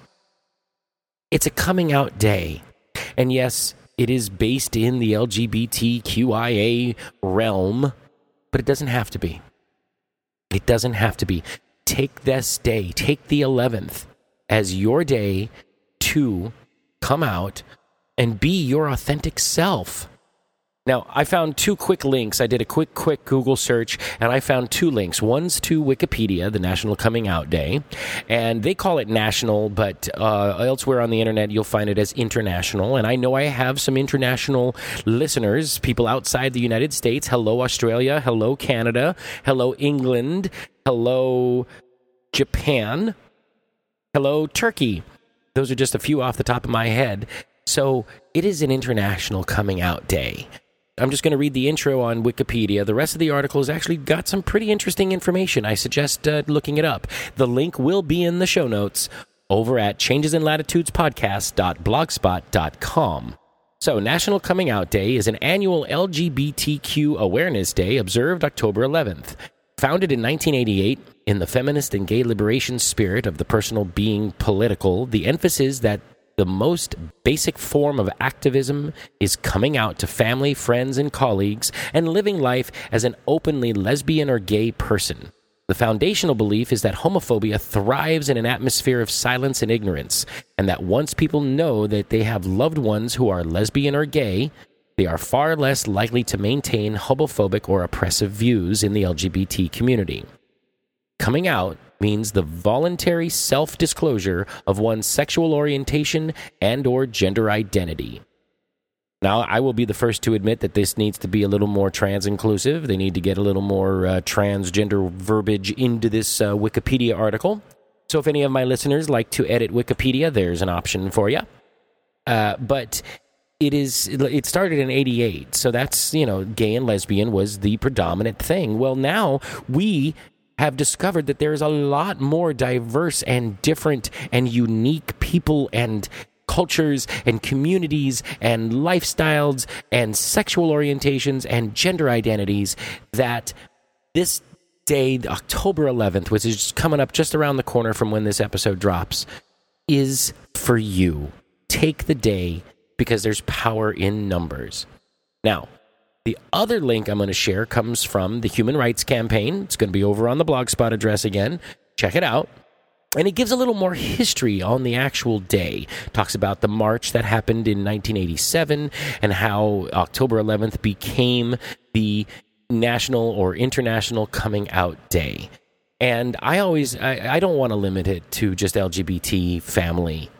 It's a coming out day. And yes, it is based in the L G B T Q I A realm, but it doesn't have to be. It doesn't have to be. Take this day, take the eleventh as your day to come out and be your authentic self. Now, I found two quick links. I did a quick, quick Google search, and I found two links. One's to Wikipedia, the National Coming Out Day, and they call it national, but uh, elsewhere on the internet, you'll find it as international. And I know I have some international listeners, people outside the United States. Hello, Australia. Hello, Canada. Hello, England. Hello, Japan. Hello, Turkey. Those are just a few off the top of my head. So it is an international coming out day. I'm just going to read the intro on Wikipedia. The rest of the article has actually got some pretty interesting information. I suggest uh, looking it up. The link will be in the show notes. over at changes in latitudes podcast dot blogspot dot com. So, National Coming Out Day is an annual L G B T Q awareness day observed October eleventh. Founded in nineteen eighty-eight, in the feminist and gay liberation spirit of the personal being political, the emphasis that the most basic form of activism is coming out to family, friends, and colleagues and living life as an openly lesbian or gay person. The foundational belief is that homophobia thrives in an atmosphere of silence and ignorance, and that once people know that they have loved ones who are lesbian or gay, they are far less likely to maintain homophobic or oppressive views in the L G B T community. Coming out means the voluntary self-disclosure of one's sexual orientation and or gender identity. Now, I will be the first to admit that this needs to be a little more trans-inclusive. They need to get a little more uh, transgender verbiage into this uh, Wikipedia article. So if any of my listeners like to edit Wikipedia, there's an option for you. Uh, but it is it started in eighty-eight, so that's, you know, gay and lesbian was the predominant thing. Well, now we have discovered that there's a lot more diverse and different and unique people and cultures and communities and lifestyles and sexual orientations and gender identities that this day, October eleventh, which is coming up just around the corner from when this episode drops, is for you. Take the day because there's power in numbers. Now, the other link I'm going to share comes from the Human Rights Campaign. It's going to be over on the Blogspot address again. Check it out. And it gives a little more history on the actual day. Talks about the march that happened in nineteen eighty-seven and how October eleventh became the National or International Coming Out Day. And I always, I, I don't want to limit it to just L G B T family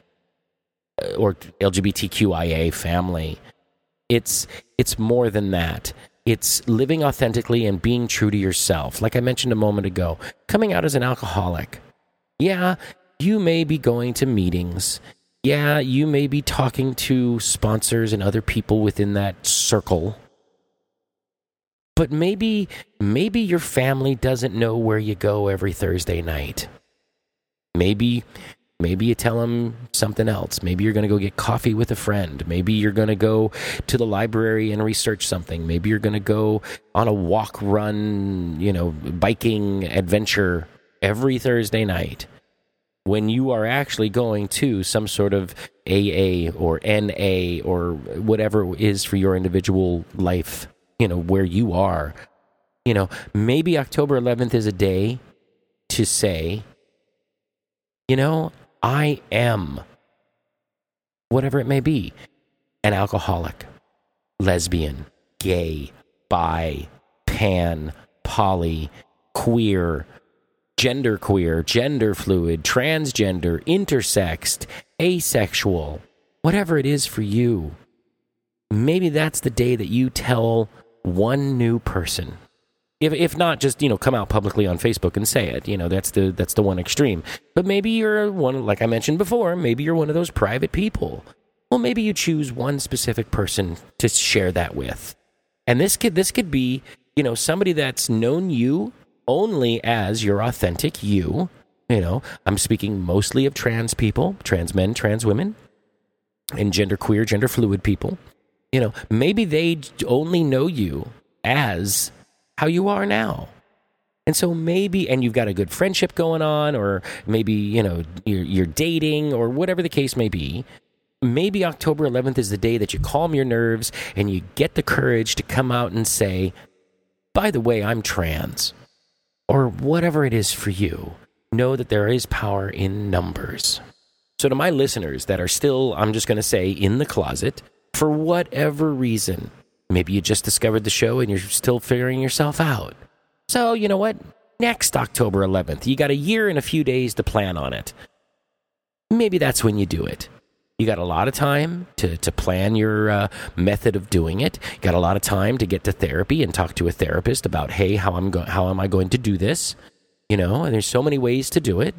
or L G B T Q I A family. It's it's more than that. It's living authentically and being true to yourself. Like I mentioned a moment ago, coming out as an alcoholic. Yeah, you may be going to meetings. Yeah, you may be talking to sponsors and other people within that circle. But maybe maybe your family doesn't know where you go every Thursday night. Maybe Maybe you tell them something else. Maybe you're going to go get coffee with a friend. Maybe you're going to go to the library and research something. Maybe you're going to go on a walk, run, you know, biking adventure every Thursday night when you are actually going to some sort of A A or N A or whatever it is for your individual life, you know, where you are. You know, maybe October eleventh is a day to say, you know, I am, whatever it may be, an alcoholic, lesbian, gay, bi, pan, poly, queer, genderqueer, gender fluid, transgender, intersexed, asexual, whatever it is for you. Maybe that's the day that you tell one new person. If if not, just, you know, come out publicly on Facebook and say it. You know, that's the that's the one extreme. But maybe you're one, like I mentioned before, maybe you're one of those private people. Well, maybe you choose one specific person to share that with. And this could this could be, you know, somebody that's known you only as your authentic you. You know, I'm speaking mostly of trans people, trans men, trans women, and genderqueer, gender fluid people. You know, maybe they only know you as how you are now. And so maybe, and you've got a good friendship going on, or maybe, you know, you're, you're dating, or whatever the case may be. Maybe October eleventh is the day that you calm your nerves and you get the courage to come out and say, by the way, I'm trans, or whatever it is for you. Know that there is power in numbers. So to my listeners that are still, I'm just going to say, in the closet, for whatever reason, maybe you just discovered the show and you're still figuring yourself out. So, you know what? Next October eleventh, you got a year and a few days to plan on it. Maybe that's when you do it. You got a lot of time to, to plan your uh, method of doing it. You got a lot of time to get to therapy and talk to a therapist about, hey, how I'm go- how am I going to do this? You know, and there's so many ways to do it.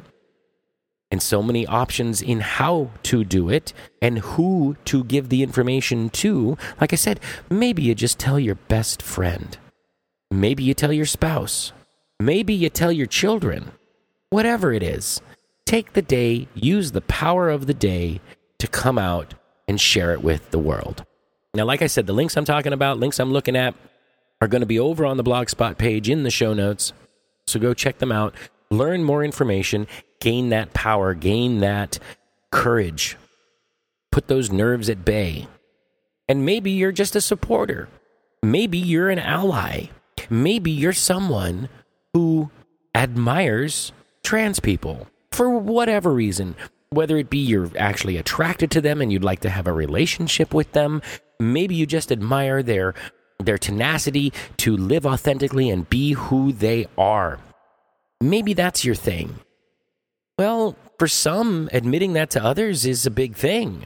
And so many options in how to do it and who to give the information to. Like I said, maybe you just tell your best friend. Maybe you tell your spouse. Maybe you tell your children. Whatever it is, take the day, use the power of the day to come out and share it with the world. Now, like I said, the links I'm talking about, links I'm looking at, are going to be over on the Blogspot page in the show notes. So go check them out, learn more information, gain that power, gain that courage, put those nerves at bay. And maybe you're just a supporter. Maybe you're an ally. Maybe you're someone who admires trans people for whatever reason, whether it be you're actually attracted to them and you'd like to have a relationship with them. Maybe you just admire their their tenacity to live authentically and be who they are. Maybe that's your thing. Well, for some, admitting that to others is a big thing.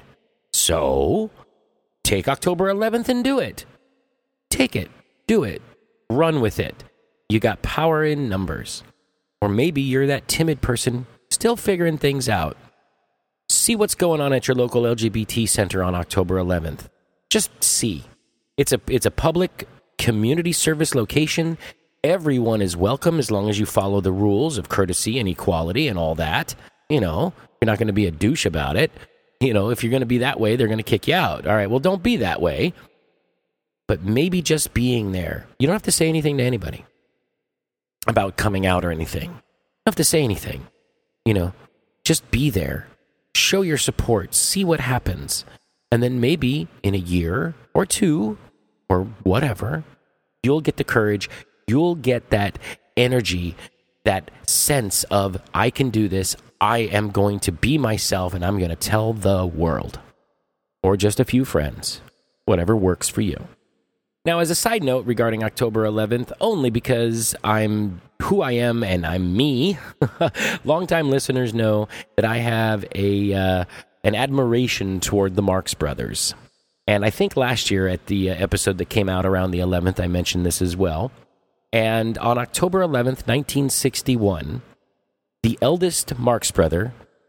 So, take October eleventh and do it. Take it. Do it. Run with it. You got power in numbers. Or maybe you're that timid person still figuring things out. See what's going on at your local L G B T center on October eleventh. Just see. It's a it's a public community service location. Everyone is welcome as long as you follow the rules of courtesy and equality and all that. You know, you're not going to be a douche about it. You know, if you're going to be that way, they're going to kick you out. All right, well, don't be that way. But maybe just being there. You don't have to say anything to anybody about coming out or anything. You don't have to say anything. You know, just be there. Show your support. See what happens. And then maybe in a year or two or whatever, you'll get the courage. You'll get that energy, that sense of, I can do this. I am going to be myself and I'm going to tell the world. Or just a few friends. Whatever works for you. Now, as a side note regarding October eleventh, only because I'm who I am and I'm me, longtime listeners know that I have a uh, an admiration toward the Marx Brothers. And I think last year at the uh, episode that came out around the eleventh, I mentioned this as well. And on October eleventh, nineteen sixty-one, the eldest Marx brother,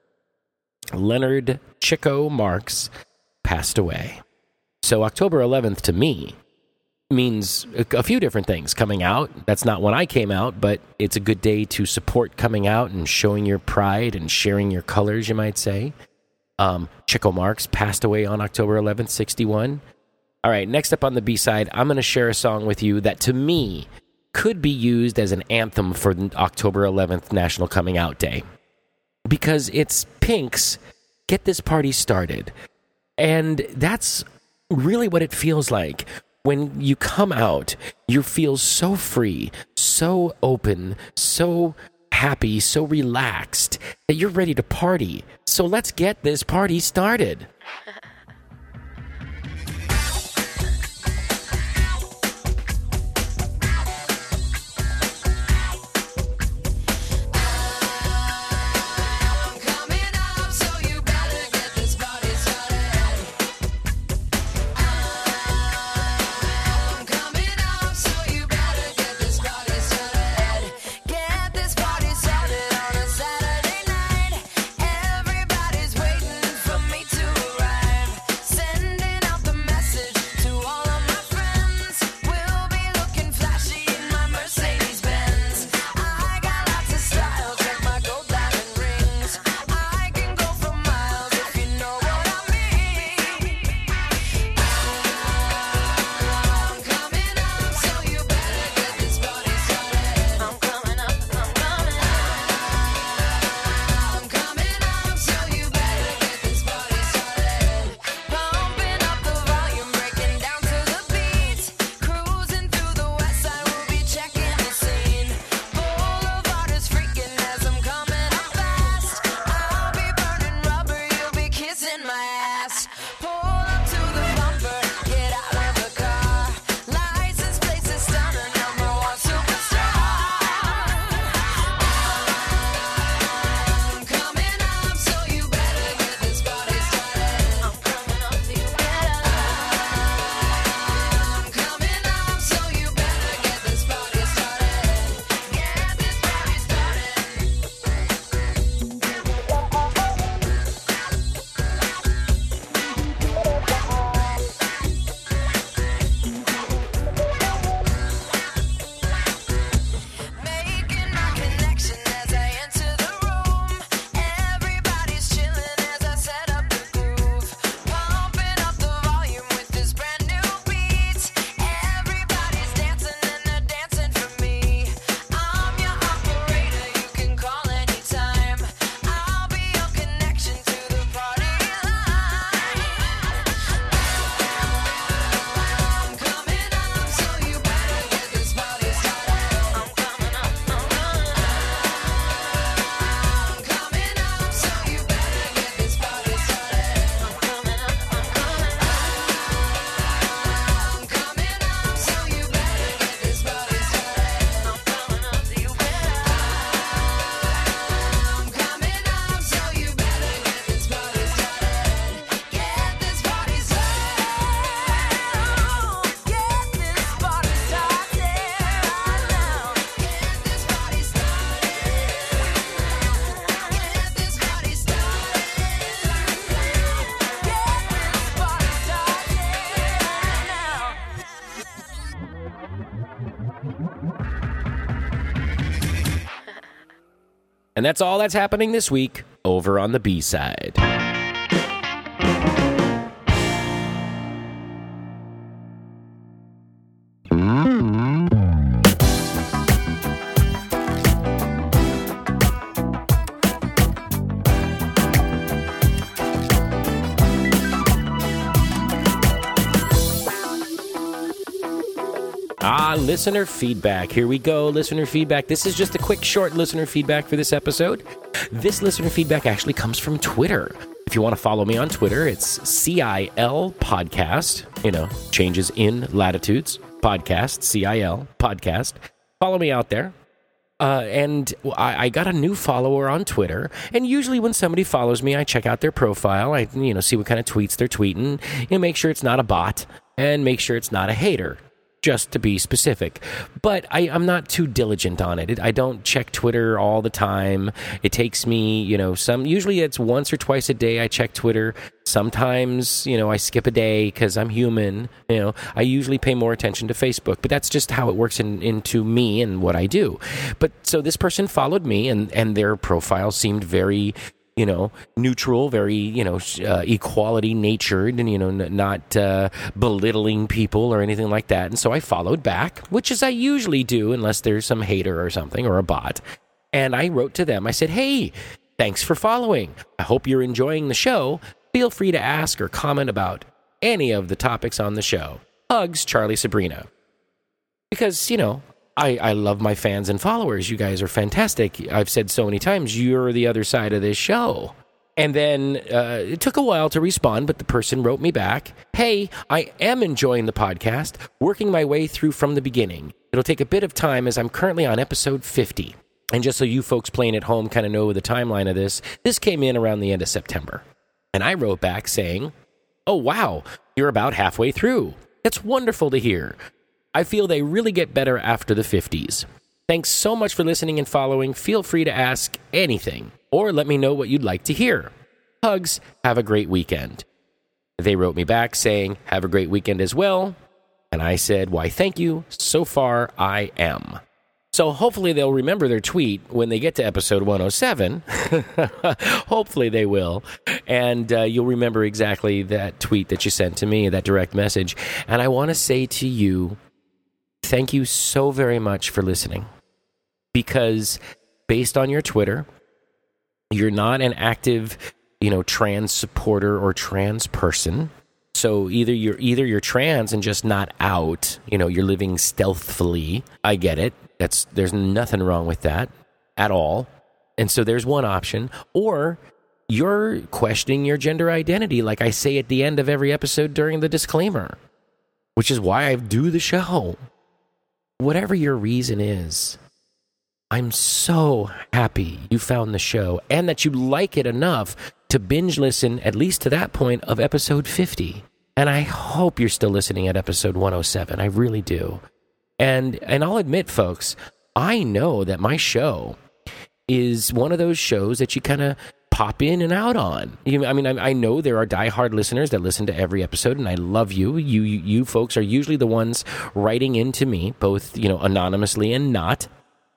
Leonard Chico Marx, passed away. So October eleventh to me means a few different things. Coming out, that's not when I came out, but it's a good day to support coming out and showing your pride and sharing your colors, you might say. Um, Chico Marx passed away on October eleventh, sixty-one. All right, next up on the B-side, I'm going to share a song with you that to me could be used as an anthem for October eleventh National Coming Out Day. Because it's Pink's Get This Party Started. And that's really what it feels like. When you come out, you feel so free, so open, so happy, so relaxed that you're ready to party. So let's get this party started. Saturday night, everybody's waiting for me to arrive. And that's all that's happening this week over on the B-side. Ah, listener feedback. Here we go, listener feedback. This is just a quick, short listener feedback for this episode. This listener feedback actually comes from Twitter. If you want to follow me on Twitter, it's C I L Podcast. You know, changes in latitudes. Podcast, C I L Podcast. Follow me out there. Uh, and I, I got a new follower on Twitter, and usually when somebody follows me, I check out their profile. I, you know, see what kind of tweets they're tweeting. You know, make sure it's not a bot, and make sure it's not a hater. Just to be specific. But I, I'm not too diligent on it. it. I don't check Twitter all the time. It takes me, you know, some, usually it's once or twice a day I check Twitter. Sometimes, you know, I skip a day because I'm human. You know, I usually pay more attention to Facebook, but that's just how it works in, into me and what I do. But so this person followed me, and, and their profile seemed very, you know, neutral, very, you know, uh, equality natured, and, you know, n- not uh, belittling people or anything like that. And so I followed back, which is I usually do unless there's some hater or something or a bot. And I wrote to them. I said, hey, thanks for following. I hope you're enjoying the show. Feel free to ask or comment about any of the topics on the show. Hugs, Charlie Sabrina. Because, you know, I, I love my fans and followers. You guys are fantastic. I've said so many times, you're the other side of this show. And then uh, it took a while to respond, but the person wrote me back, hey, I am enjoying the podcast, working my way through from the beginning. It'll take a bit of time as I'm currently on episode fifty. And just so you folks playing at home kind of know the timeline of this, this came in around the end of September. And I wrote back saying, oh, wow, you're about halfway through. That's wonderful to hear. I feel they really get better after the fifties. Thanks so much for listening and following. Feel free to ask anything or let me know what you'd like to hear. Hugs. Have a great weekend. They wrote me back saying, have a great weekend as well. And I said, why, thank you. So far, I am. So hopefully they'll remember their tweet when they get to episode one oh seven. Hopefully they will. And uh, you'll remember exactly that tweet that you sent to me, that direct message. And I want to say to you, thank you so very much for listening, because based on your Twitter, you're not an active, you know, trans supporter or trans person. So either you're either you're trans and just not out, you know, you're living stealthily. I get it. That's there's nothing wrong with that at all. And so there's one option, or you're questioning your gender identity, like I say at the end of every episode during the disclaimer, which is why I do the show. Whatever your reason is, I'm so happy you found the show and that you like it enough to binge listen at least to that point of episode fifty. And I hope you're still listening at episode one oh seven. I really do. And and I'll admit, folks, I know that my show is one of those shows that you kind of pop in and out on. You, I mean, I, I know there are diehard listeners that listen to every episode, and I love you. You, you. you folks are usually the ones writing into me, both, you know, anonymously and not.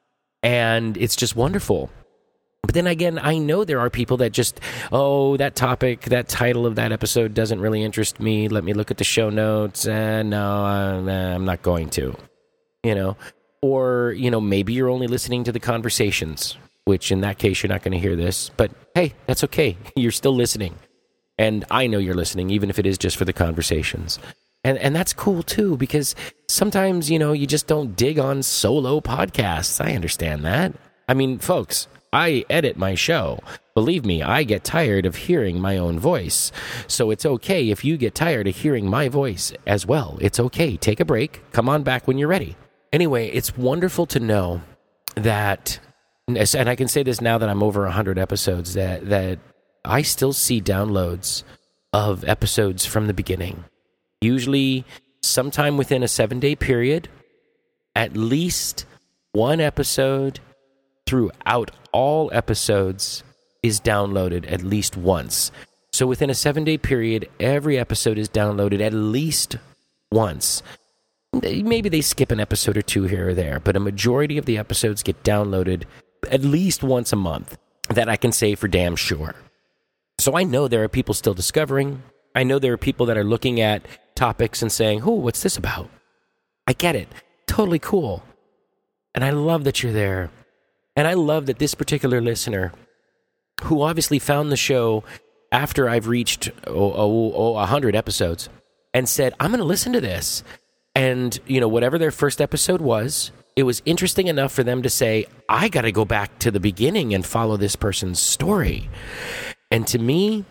And it's just wonderful. But then again, I know there are people that just, oh, that topic, that title of that episode doesn't really interest me. Let me look at the show notes. And no, I'm, I'm not going to, you know. Or, you know, maybe you're only listening to the conversations, which in that case, you're not going to hear this. But hey, that's okay. You're still listening. And I know you're listening, even if it is just for the conversations. And and that's cool, too, because sometimes, you know, you just don't dig on solo podcasts. I understand that. I mean, folks, I edit my show. Believe me, I get tired of hearing my own voice. So it's okay if you get tired of hearing my voice as well. It's okay. Take a break. Come on back when you're ready. Anyway, it's wonderful to know that, and I can say this now that I'm over one hundred episodes, that, that I still see downloads of episodes from the beginning. Usually sometime within a seven-day period, at least one episode throughout all episodes is downloaded at least once. So within a seven-day period, every episode is downloaded at least once. Maybe they skip an episode or two here or there, but a majority of the episodes get downloaded at least once a month that I can say for damn sure. So I know there are people still discovering. I know there are people that are looking at topics and saying, "Oh, what's this about?" I get it. Totally cool. And I love that you're there. And I love that this particular listener, who obviously found the show after I've reached oh, oh, oh, one hundred episodes, and said, "I'm going to listen to this." And, you know, whatever their first episode was, it was interesting enough for them to say, "I got to go back to the beginning and follow this person's story." And to me,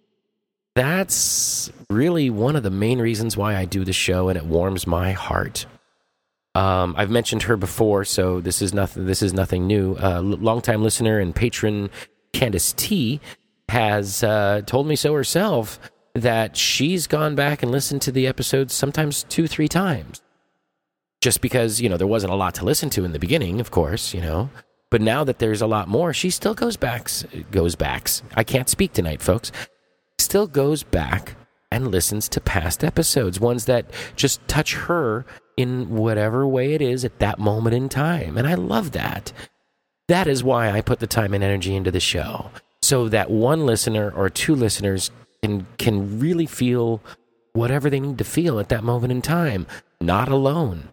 that's really one of the main reasons why I do the show, and it warms my heart. Um, I've mentioned her before, so this is nothing. This is nothing new. Uh, longtime listener and patron Candace T has uh, told me so herself, that she's gone back and listened to the episodes sometimes two, three times, just because, you know, there wasn't a lot to listen to in the beginning, of course, you know. But now that there's a lot more, she still goes back. Goes backs. I can't speak tonight, folks. Still goes back and listens to past episodes, ones that just touch her in whatever way it is at that moment in time. And I love that. That is why I put the time and energy into the show, so that one listener or two listeners can, can really feel whatever they need to feel at that moment in time. Not alone.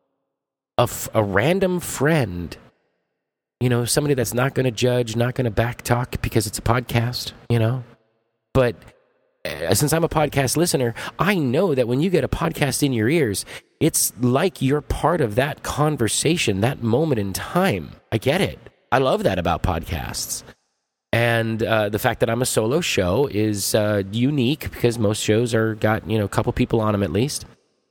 A, f- a random friend, you know, somebody that's not going to judge, not going to backtalk because it's a podcast, you know. But since I'm a podcast listener, I know that when you get a podcast in your ears, it's like you're part of that conversation, that moment in time. I get it. I love that about podcasts. And uh, the fact that I'm a solo show is uh, unique, because most shows are got, you know, a couple people on them at least.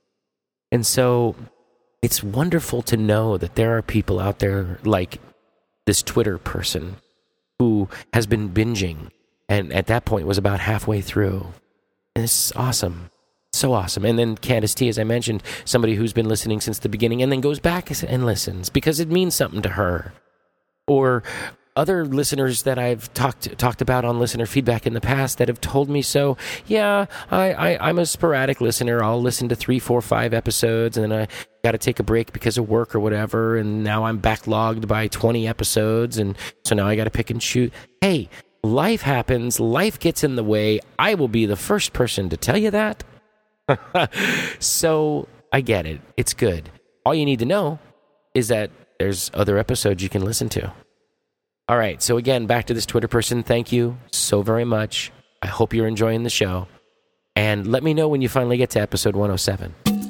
And so it's wonderful to know that there are people out there like this Twitter person who has been binging, and at that point was about halfway through. And it's awesome. So awesome. And then Candace T, as I mentioned, somebody who's been listening since the beginning and then goes back and listens because it means something to her. Or other listeners that I've talked talked about on listener feedback in the past that have told me so. Yeah, I, I, I'm a sporadic listener. I'll listen to three, four, five episodes, and then I got to take a break because of work or whatever, and now I'm backlogged by twenty episodes, and so now I got to pick and shoot. Hey, life happens. Life gets in the way. I will be the first person to tell you that. So I get it. It's good. All you need to know is that there's other episodes you can listen to. All right. So again, back to this Twitter person. Thank you so very much. I hope you're enjoying the show. And let me know when you finally get to episode one oh seven.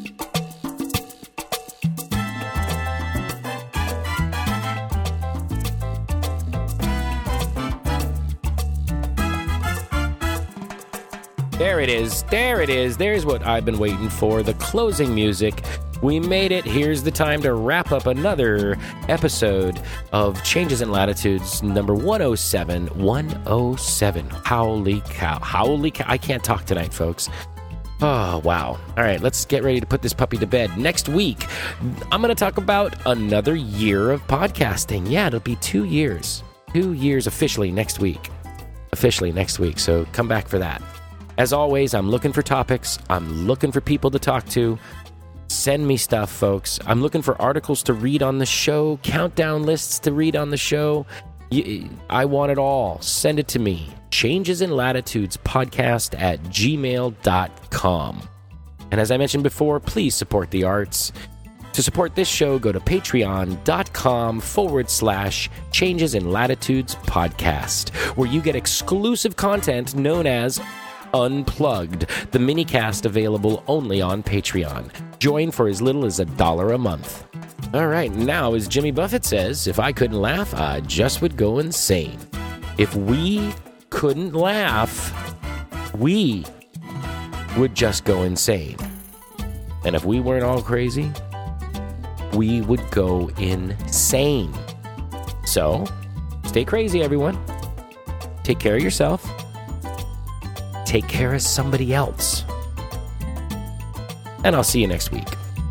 There it is. There it is. There's what I've been waiting for. The closing music. We made it. Here's the time to wrap up another episode of Changes in Latitudes, number one oh seven. one oh seven. Howly cow. Howly cow. I can't talk tonight, folks. Oh, wow. All right, let's get ready to put this puppy to bed. Next week, I'm going to talk about another year of podcasting. Yeah, it'll be two years. Two years officially next week. Officially next week, so come back for that. As always, I'm looking for topics. I'm looking for people to talk to. Send me stuff, folks. I'm looking for articles to read on the show, countdown lists to read on the show. I want it all. Send it to me. Changes in Latitudes podcast at gmail dot com. And as I mentioned before, please support the arts. To support this show, go to patreon.com forward slash Changes in Latitudes podcast, where you get exclusive content known as Unplugged, the minicast available only on Patreon. Join for as little as a dollar a month. All right, now, as Jimmy Buffett says, if I couldn't laugh, I just would go insane. If we couldn't laugh, we would just go insane. And if we weren't all crazy, we would go insane. So, stay crazy, everyone. Take care of yourself. Take care of somebody else. And I'll see you next week.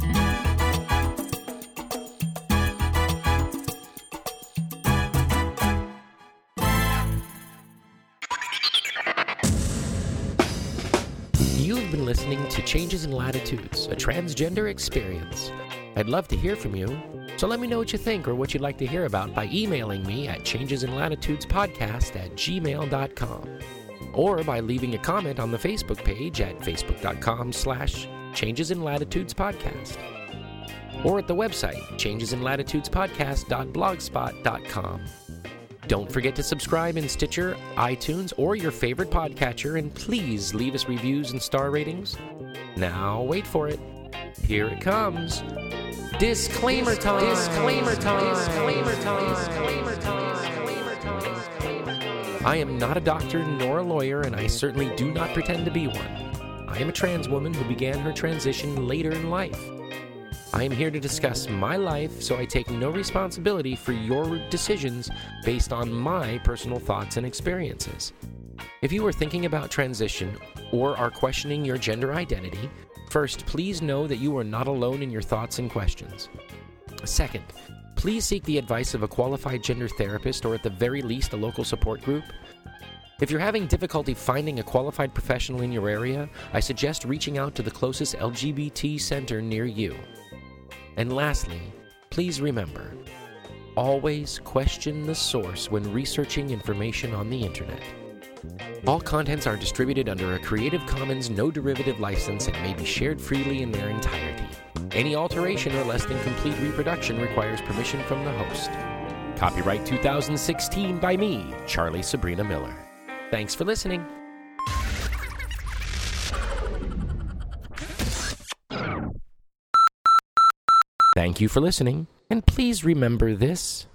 You've been listening to Changes in Latitudes, a transgender experience. I'd love to hear from you, so So let me know what you think or what you'd like to hear about by emailing me at changesinlatitudespodcast at gmail dot com or by leaving a comment on the Facebook page at facebook.com slash changesinlatitudespodcast or at the website changesinlatitudespodcast dot blogspot dot com. Don't forget to subscribe in Stitcher, iTunes, or your favorite podcatcher, and please leave us reviews and star ratings. Now, wait for it. Here it comes. Disclaimer time. Disclaimer time. Disclaimer time. Disclaimer time. I am not a doctor nor a lawyer, and I certainly do not pretend to be one. I am a trans woman who began her transition later in life. I am here to discuss my life, so I take no responsibility for your decisions based on my personal thoughts and experiences. If you are thinking about transition or are questioning your gender identity, first, please know that you are not alone in your thoughts and questions. Second, please seek the advice of a qualified gender therapist or at the very least a local support group. If you're having difficulty finding a qualified professional in your area, I suggest reaching out to the closest L G B T center near you. And lastly, please remember, always question the source when researching information on the internet. All contents are distributed under a Creative Commons no derivative license and may be shared freely in their entirety. Any alteration or less than complete reproduction requires permission from the host. Copyright two thousand sixteen by me, Charlie Sabrina Miller. Thanks for listening. Thank you for listening, and please remember this.